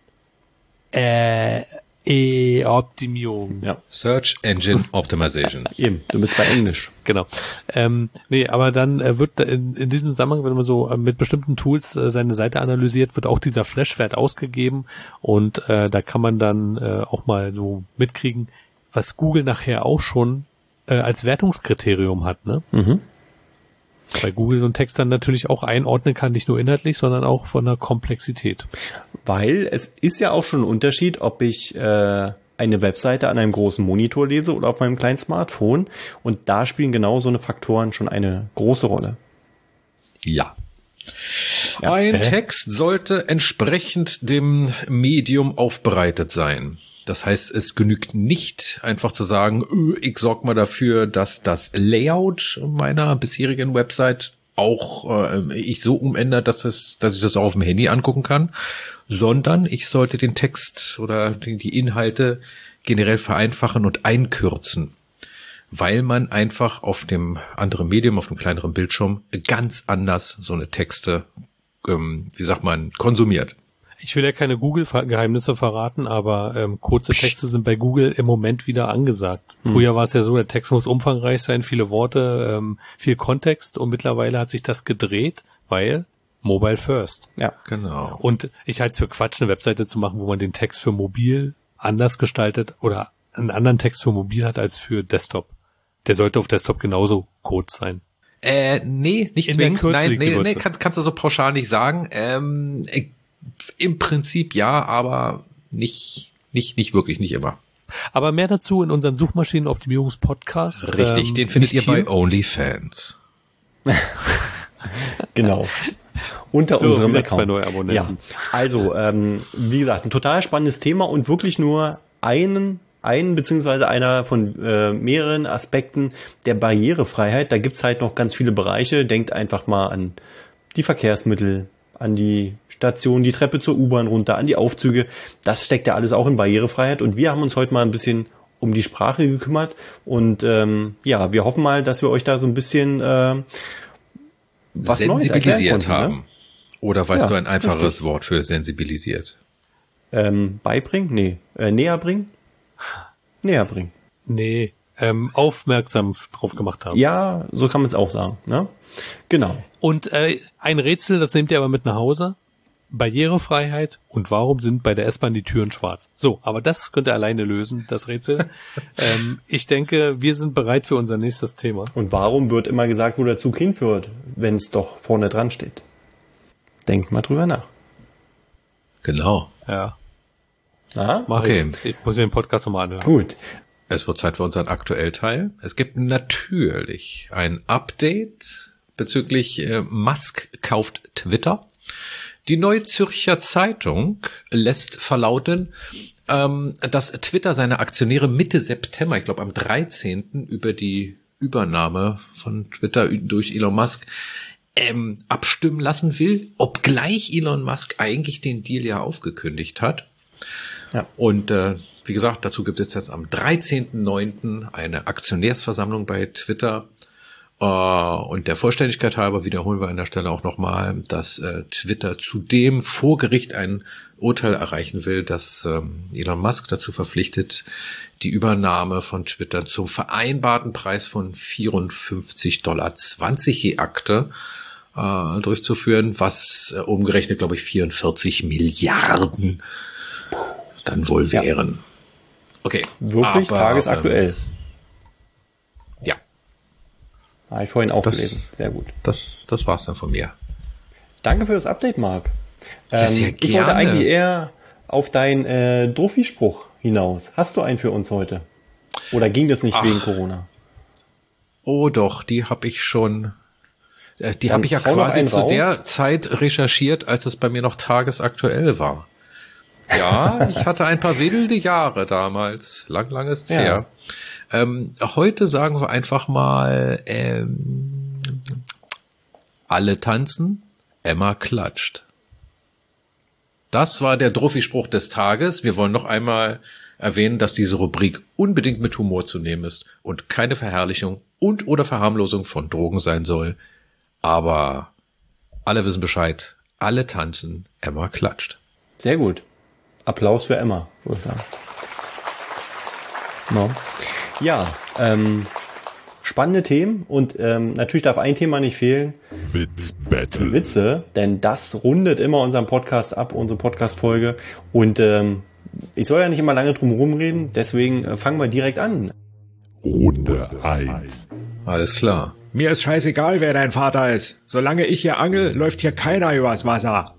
A: Optimierung.
B: Ja. Search Engine Optimization.
C: Eben, du bist bei Englisch.
A: Genau. Aber dann wird in diesem Zusammenhang, wenn man so mit bestimmten Tools seine Seite analysiert, wird auch dieser Flashwert ausgegeben und da kann man dann auch mal so mitkriegen, was Google nachher auch schon als Wertungskriterium hat, ne? Mhm. Weil Google so einen Text dann natürlich auch einordnen kann, nicht nur inhaltlich, sondern auch von der Komplexität.
C: Weil es ist ja auch schon ein Unterschied, ob ich eine Webseite an einem großen Monitor lese oder auf meinem kleinen Smartphone. Und da spielen genau so eine Faktoren schon eine große Rolle.
B: Ja. Ein Text sollte entsprechend dem Medium aufbereitet sein. Das heißt, es genügt nicht, einfach zu sagen, ich sorge mal dafür, dass das Layout meiner bisherigen Website auch ich so umändert, dass ich das auch auf dem Handy angucken kann, sondern ich sollte den Text oder die Inhalte generell vereinfachen und einkürzen, weil man einfach auf dem anderen Medium, auf dem kleineren Bildschirm ganz anders so eine Texte, konsumiert.
A: Ich will ja keine Google-Geheimnisse verraten, aber kurze Texte sind bei Google im Moment wieder angesagt. Früher war es ja so, der Text muss umfangreich sein, viele Worte, viel Kontext und mittlerweile hat sich das gedreht, weil Mobile First.
B: Ja, genau.
A: Und ich halte es für Quatsch, eine Webseite zu machen, wo man den Text für mobil anders gestaltet oder einen anderen Text für mobil hat als für Desktop. Der sollte auf Desktop genauso kurz sein.
B: Nee, nicht zwingend. Nein, kannst du so pauschal nicht sagen. Im Prinzip ja, aber nicht wirklich, nicht immer.
A: Aber mehr dazu in unserem Suchmaschinenoptimierungs-Podcast.
B: Richtig, den findet ihr bei OnlyFans.
C: Genau. Unter unserem Account.
A: 2 neue Abonnenten.
C: Ja. Also, wie gesagt, ein total spannendes Thema und wirklich nur einen beziehungsweise einer von mehreren Aspekten der Barrierefreiheit. Da gibt's halt noch ganz viele Bereiche. Denkt einfach mal an die Verkehrsmittel, an die Station, die Treppe zur U-Bahn runter, an die Aufzüge. Das steckt ja alles auch in Barrierefreiheit. Und wir haben uns heute mal ein bisschen um die Sprache gekümmert. Und wir hoffen mal, dass wir euch da so ein bisschen was Neues
B: sensibilisiert haben. Ne? Oder weißt du ein einfaches Wort für sensibilisiert?
C: Beibringen? Nee. Näher bringen? Näher bringen.
A: Nee. Aufmerksam drauf gemacht haben.
C: Ja, so kann man es auch sagen. Ne? Genau.
A: Und ein Rätsel, das nehmt ihr aber mit nach Hause. Barrierefreiheit und warum sind bei der S-Bahn die Türen schwarz? So, aber das könnt ihr alleine lösen, das Rätsel. Ich denke, wir sind bereit für unser nächstes Thema.
C: Und warum wird immer gesagt, wo der Zug hinführt, wenn es doch vorne dran steht? Denkt mal drüber nach.
B: Genau.
A: Ja.
C: Aha.
A: Okay. Ich muss den Podcast nochmal anhören.
C: Gut.
B: Es wird Zeit für unseren Aktuellteil. Es gibt natürlich ein Update bezüglich Musk kauft Twitter. Die Neue Zürcher Zeitung lässt verlauten, dass Twitter seine Aktionäre Mitte September, ich glaube am 13. über die Übernahme von Twitter durch Elon Musk abstimmen lassen will, obgleich Elon Musk eigentlich den Deal ja aufgekündigt hat. Ja. Und wie gesagt, dazu gibt es jetzt am 13.09. eine Aktionärsversammlung bei Twitter. Und der Vollständigkeit halber wiederholen wir an der Stelle auch nochmal, dass Twitter zudem vor Gericht ein Urteil erreichen will, das Elon Musk dazu verpflichtet, die Übernahme von Twitter zum vereinbarten Preis von $54,20 je Akte durchzuführen, was umgerechnet, glaube ich, 44 Milliarden dann wohl wären. Okay.
C: Wirklich aber, tagesaktuell.
B: Ja.
C: Habe ich vorhin auch gelesen. Sehr gut.
B: Das war's dann von mir.
C: Danke für das Update, Marc.
B: Ja, sehr gerne.
C: Ich wollte eigentlich eher auf deinen Druffi-Spruch hinaus. Hast du einen für uns heute? Oder ging das nicht wegen Corona?
B: Oh doch, die habe ich schon. Die habe ich ja quasi zu der Zeit recherchiert, als es bei mir noch tagesaktuell war. Ja, ich hatte ein paar wilde Jahre damals. Lang ist her. Heute sagen wir einfach mal alle tanzen, Emma klatscht. Das war der Druffi-Spruch des Tages. Wir wollen noch einmal erwähnen, dass diese Rubrik unbedingt mit Humor zu nehmen ist und keine Verherrlichung und oder Verharmlosung von Drogen sein soll. Aber alle wissen Bescheid. Alle tanzen, Emma klatscht.
C: Sehr gut. Applaus für Emma, würde ich sagen. No. Ja, spannende Themen und natürlich darf ein Thema nicht fehlen.
D: Witzbattle.
C: Witze, denn das rundet immer unseren Podcast ab, unsere Podcast-Folge. Und ich soll ja nicht immer lange drum herum reden, deswegen fangen wir direkt an.
D: Runde 1.
B: Alles klar.
E: Mir ist scheißegal, wer dein Vater ist. Solange ich hier angel, läuft hier keiner übers Wasser.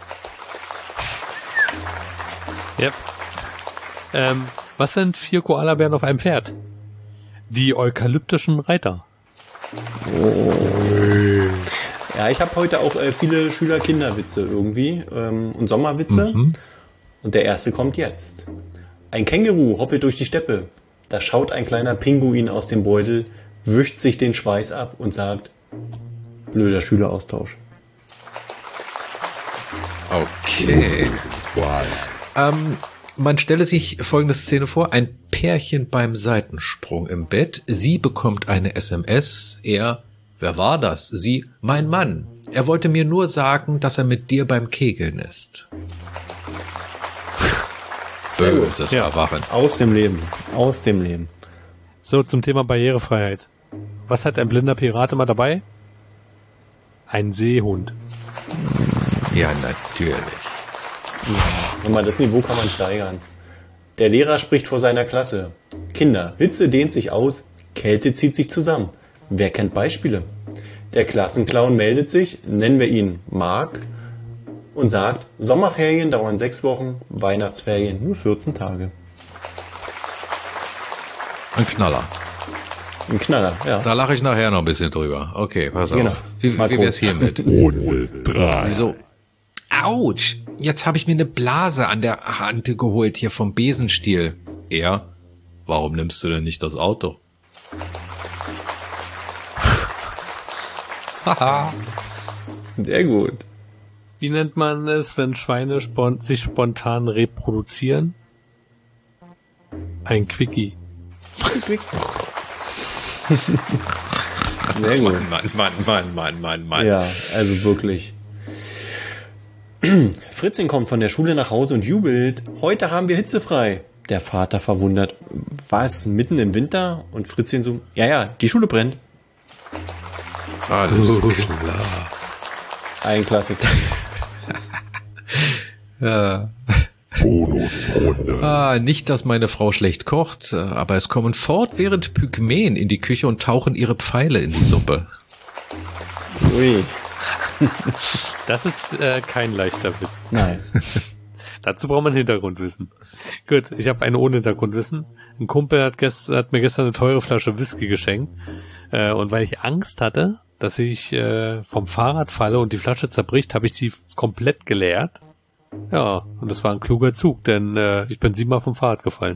A: Yep. Was sind 4 Koalabären auf einem Pferd? Die eukalyptischen Reiter.
C: Ja, ich habe heute auch viele Schüler-Kinderwitze irgendwie und Sommerwitze. Und der erste kommt jetzt. Ein Känguru hoppelt durch die Steppe. Da schaut ein kleiner Pinguin aus dem Beutel, wischt sich den Schweiß ab und sagt, blöder Schüleraustausch.
B: Okay.
D: 2.
B: Man stelle sich folgende Szene vor. Ein Pärchen beim Seitensprung im Bett. Sie bekommt eine SMS. Er, wer war das? Sie, mein Mann. Er wollte mir nur sagen, dass er mit dir beim Kegeln ist. Böses Erwachen.
C: Aus dem Leben. Aus dem Leben.
A: So, zum Thema Barrierefreiheit. Was hat ein blinder Pirat immer dabei? Ein Seehund.
B: Ja, natürlich.
C: Nochmal, das Niveau kann man steigern. Der Lehrer spricht vor seiner Klasse. Kinder, Hitze dehnt sich aus, Kälte zieht sich zusammen. Wer kennt Beispiele? Der Klassenclown meldet sich, nennen wir ihn Mark, und sagt, Sommerferien dauern 6 Wochen, Weihnachtsferien nur 14 Tage.
B: Ein Knaller.
C: Ein Knaller, ja.
B: Da lache ich nachher noch ein bisschen drüber. Okay, pass auf.
C: Genau.
B: Wie wär's hiermit?
D: Runde 3.
B: So. Autsch, jetzt habe ich mir eine Blase an der Hand geholt hier vom Besenstiel. Er, warum nimmst du denn nicht das Auto?
C: Haha. Sehr gut.
A: Wie nennt man es, wenn Schweine sich spontan reproduzieren? Ein Quickie.
C: Sehr gut.
B: Mann.
C: Ja, also wirklich. Fritzchen kommt von der Schule nach Hause und jubelt. Heute haben wir hitzefrei. Der Vater verwundert. Was, mitten im Winter? Und Fritzchen so, ja, die Schule brennt.
B: Alles klar.
C: Ein Klassiker.
B: Ja.
D: Bonusrunde.
B: Nicht, dass meine Frau schlecht kocht, aber es kommen fortwährend Pygmäen in die Küche und tauchen ihre Pfeile in die Suppe.
C: Ui.
A: Das ist kein leichter Witz.
C: Nein.
A: Dazu braucht man Hintergrundwissen. Gut, ich habe eine ohne Hintergrundwissen. Ein Kumpel hat mir gestern eine teure Flasche Whisky geschenkt. Und weil ich Angst hatte, dass ich vom Fahrrad falle und die Flasche zerbricht, habe ich sie komplett geleert. Ja, und das war ein kluger Zug, denn ich bin 7-mal vom Fahrrad gefallen.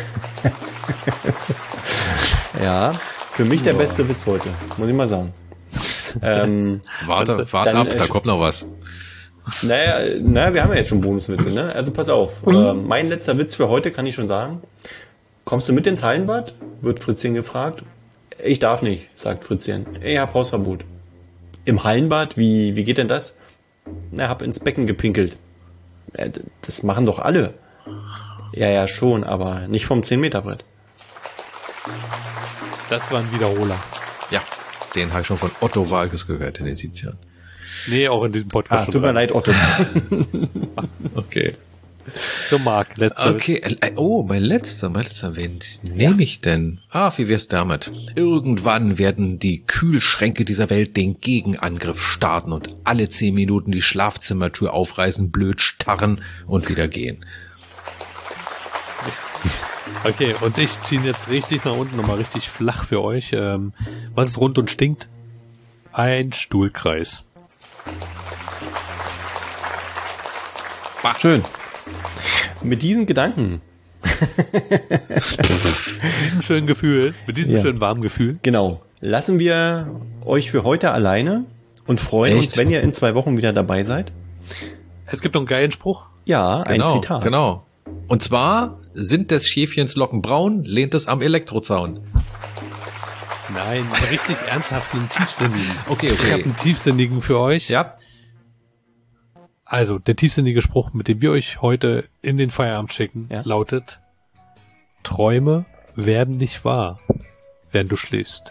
C: Ja, für mich der beste Witz heute, muss ich mal sagen.
B: Warte ab, da kommt noch was.
C: Naja, wir haben ja jetzt schon Bonuswitze, ne? Also pass auf. Mein letzter Witz für heute kann ich schon sagen. Kommst du mit ins Hallenbad? Wird Fritzchen gefragt. Ich darf nicht, sagt Fritzchen. Ich hab Hausverbot. Im Hallenbad? Wie geht denn das? Na, hab ins Becken gepinkelt. Das machen doch alle. Ja, schon, aber nicht vom 10-Meter-Brett.
A: Das war ein Wiederholer.
B: Ja, den habe ich schon von Otto Walkes gehört in den 70ern.
A: Nee, auch in diesem Podcast schon.
C: Tut mir leid, Otto.
B: Okay.
A: So, Marc, letzter
B: Okay, mein letzter, wen nehme ich denn? Wie wär's damit? Irgendwann werden die Kühlschränke dieser Welt den Gegenangriff starten und alle 10 Minuten die Schlafzimmertür aufreißen, blöd starren und wieder gehen.
A: Okay, und ich ziehe ihn jetzt richtig nach unten, nochmal richtig flach für euch. Was ist rund und stinkt? Ein Stuhlkreis.
C: Schön. Mit diesen Gedanken.
A: Mit diesem schönen Gefühl, mit diesem schönen warmen Gefühl.
C: Genau. Lassen wir euch für heute alleine Und freuen uns, wenn ihr in 2 Wochen wieder dabei seid.
A: Es gibt noch einen geilen Spruch.
C: Ja, ein Zitat.
B: Genau. Und zwar, sind des Schäfchens Locken braun, lehnt es am Elektrozaun.
A: Nein, richtig ernsthaft, einen tiefsinnigen.
B: Okay.
A: Ich habe einen tiefsinnigen für euch.
B: Ja.
A: Also, der tiefsinnige Spruch, mit dem wir euch heute in den Feierabend schicken, lautet: Träume werden nicht wahr, während du schläfst.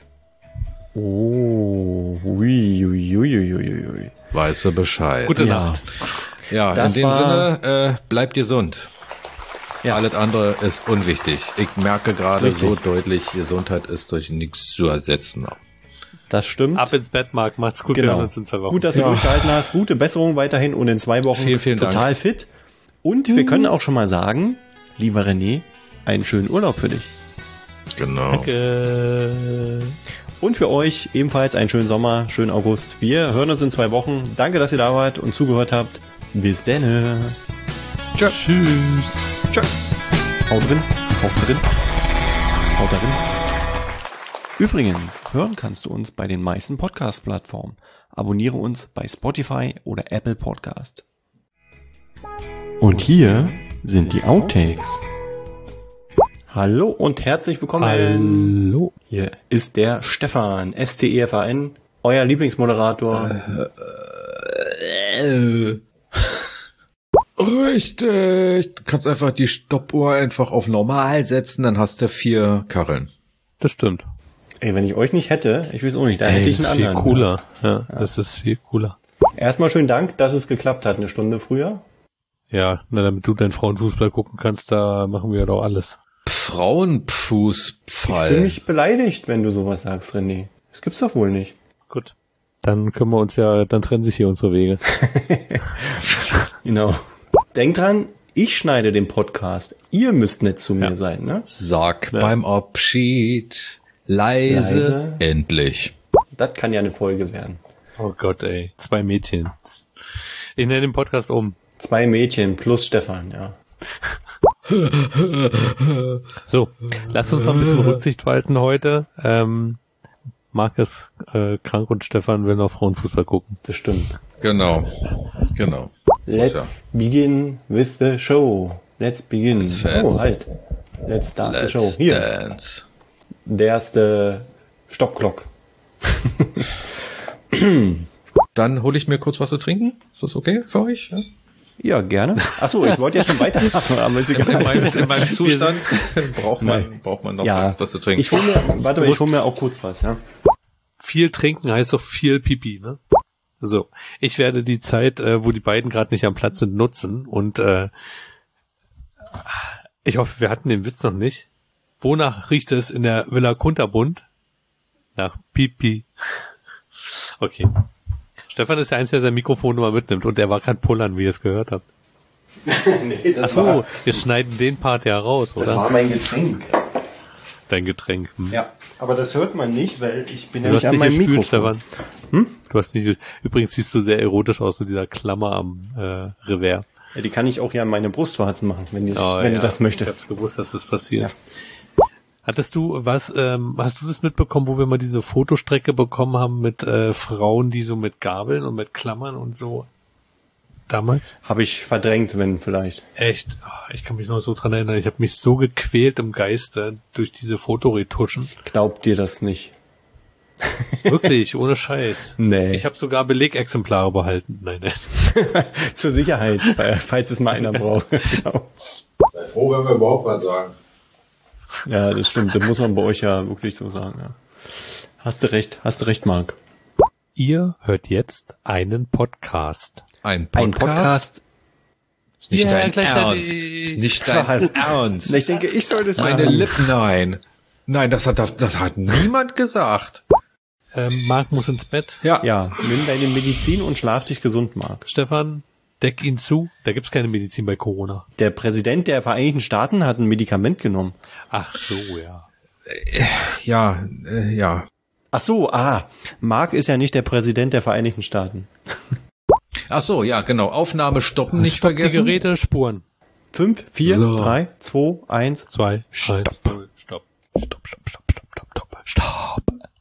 C: Oh, ui.
B: Weißt du Bescheid.
A: Gute Nacht.
B: Ja, in dem Sinne, bleibt gesund. Ja. Alles andere ist unwichtig. Ich merke gerade so deutlich, Gesundheit ist durch nichts zu ersetzen.
C: Das stimmt.
A: Ab ins Bett, Marc. Macht's gut. Wir hören uns in 2 Wochen.
C: Gut, dass du durchgehalten hast. Gute Besserung weiterhin und in 2 Wochen
B: vielen
C: total
B: Dank.
C: fit. Und wir können auch schon mal sagen, lieber René, einen schönen Urlaub für dich.
B: Genau.
A: Danke.
C: Und für euch ebenfalls einen schönen Sommer, schönen August. Wir hören uns in 2 Wochen. Danke, dass ihr da wart und zugehört habt. Bis denne.
A: Tschüss.
C: Tschüss. Haut drin. Haut drin. Übrigens, hören kannst du uns bei den meisten Podcast-Plattformen. Abonniere uns bei Spotify oder Apple Podcast. Und hier sind die Outtakes. Hallo und herzlich willkommen.
A: Hallo.
C: Hier ist der Stefan, STEFAN, euer Lieblingsmoderator.
B: Richtig. Du kannst einfach die Stoppuhr einfach auf normal setzen, dann hast du 4 Kacheln.
A: Das stimmt.
C: Ey, wenn ich euch nicht hätte, ich weiß auch nicht, da hätte ich einen anderen.
A: Das ist viel cooler. Ja, das ist viel cooler.
C: Erstmal schönen Dank, dass es geklappt hat, 1 Stunde früher.
A: Ja, na, damit du deinen Frauenfußball gucken kannst, da machen wir doch alles.
B: Frauenfußball.
C: Ich fühle mich beleidigt, wenn du sowas sagst, René. Das gibt's doch wohl nicht.
A: Gut. Dann können wir uns dann trennen sich hier unsere Wege.
C: Genau. Denk dran, ich schneide den Podcast. Ihr müsst nicht zu mir sein, ne?
B: Sag beim Abschied leise, endlich.
C: Das kann ja eine Folge werden.
A: Oh Gott, ey. 2 Mädchen. Ich nenne den Podcast um.
C: 2 Mädchen plus Stefan, ja.
A: So, lasst uns mal ein bisschen Rücksicht walten heute. Marc ist krank und Stefan will noch Frauenfußball gucken.
C: Das stimmt.
B: Genau.
C: Let's begin with the show. Let's begin. Oh, halt. Let's start the show. Hier.
B: Dance.
C: There's the Stop Clock.
B: Dann hole ich mir kurz was zu trinken. Ist das okay für euch? Ja?
C: Ja, gerne. Achso, ich wollte ja schon weitermachen, aber ist egal.
B: In meinem Zustand braucht man noch was zu trinken.
C: Ich hole mir auch kurz was, ja.
A: Viel trinken heißt doch viel Pipi, ne? So, ich werde die Zeit, wo die beiden gerade nicht am Platz sind, nutzen und ich hoffe, wir hatten den Witz noch nicht. Wonach riecht es in der Villa Kunterbund? Nach Pipi. Okay. Stefan ist der Einzige, der sein Mikrofon immer mitnimmt und der war gerade pullern, wie ihr es gehört habt.
C: Nee,
A: Achso, wir schneiden den Part ja raus, oder?
C: Das war mein Getränk.
A: Dein Getränk.
C: Ja, aber das hört man nicht, weil ich bin
A: Du
C: ja
A: hast
C: nicht an
A: nicht
C: meinem
A: gespült,
C: Mikrofon.
A: Stefan. Du hast nicht. Übrigens siehst du sehr erotisch aus mit dieser Klammer am Revers.
C: Ja, die kann ich auch ja an meine Brustwarzen machen, wenn du das möchtest.
A: Ich hab gewusst, dass das passiert. Ja. Hattest du hast du das mitbekommen, wo wir mal diese Fotostrecke bekommen haben mit Frauen, die so mit Gabeln und mit Klammern und so damals?
C: Habe ich verdrängt, wenn vielleicht.
A: Echt? Ich kann mich noch so dran erinnern. Ich habe mich so gequält im Geiste durch diese Fotoretuschen.
C: Glaubt dir das nicht?
A: Wirklich, ohne Scheiß.
C: Nee.
A: Ich habe sogar Belegexemplare behalten. Nein.
C: Zur Sicherheit, falls es mal einer braucht. Genau.
B: Sei froh, wenn wir überhaupt was sagen.
C: Ja, das stimmt. Das muss man bei euch ja wirklich so sagen. Ja. Hast du recht, Marc.
A: Ihr hört jetzt einen Podcast.
B: Ein Podcast? Nicht
A: Ja,
B: dein Ernst. Nicht dein Ernst.
C: Ich denke, ich soll das
B: Meine
C: sagen.
B: Lippen, nein. Nein, das hat niemand gesagt.
A: Marc muss ins Bett.
C: Ja, nimm deine Medizin und schlaf dich gesund, Marc.
A: Stefan, deck ihn zu. Da gibt's keine Medizin bei Corona.
C: Der Präsident der Vereinigten Staaten hat ein Medikament genommen.
A: Ach so, ja.
B: Ja.
C: Ach so, Marc ist ja nicht der Präsident der Vereinigten Staaten.
B: Ach so, ja, genau. Aufnahme stoppen, nicht
A: Stopp
B: vergessen.
A: die Geräte, Spuren.
C: 5, 4,
B: So.
C: 3, 2, 1.
A: 2,
C: Stopp.
A: 1, 0, Stopp. Stopp.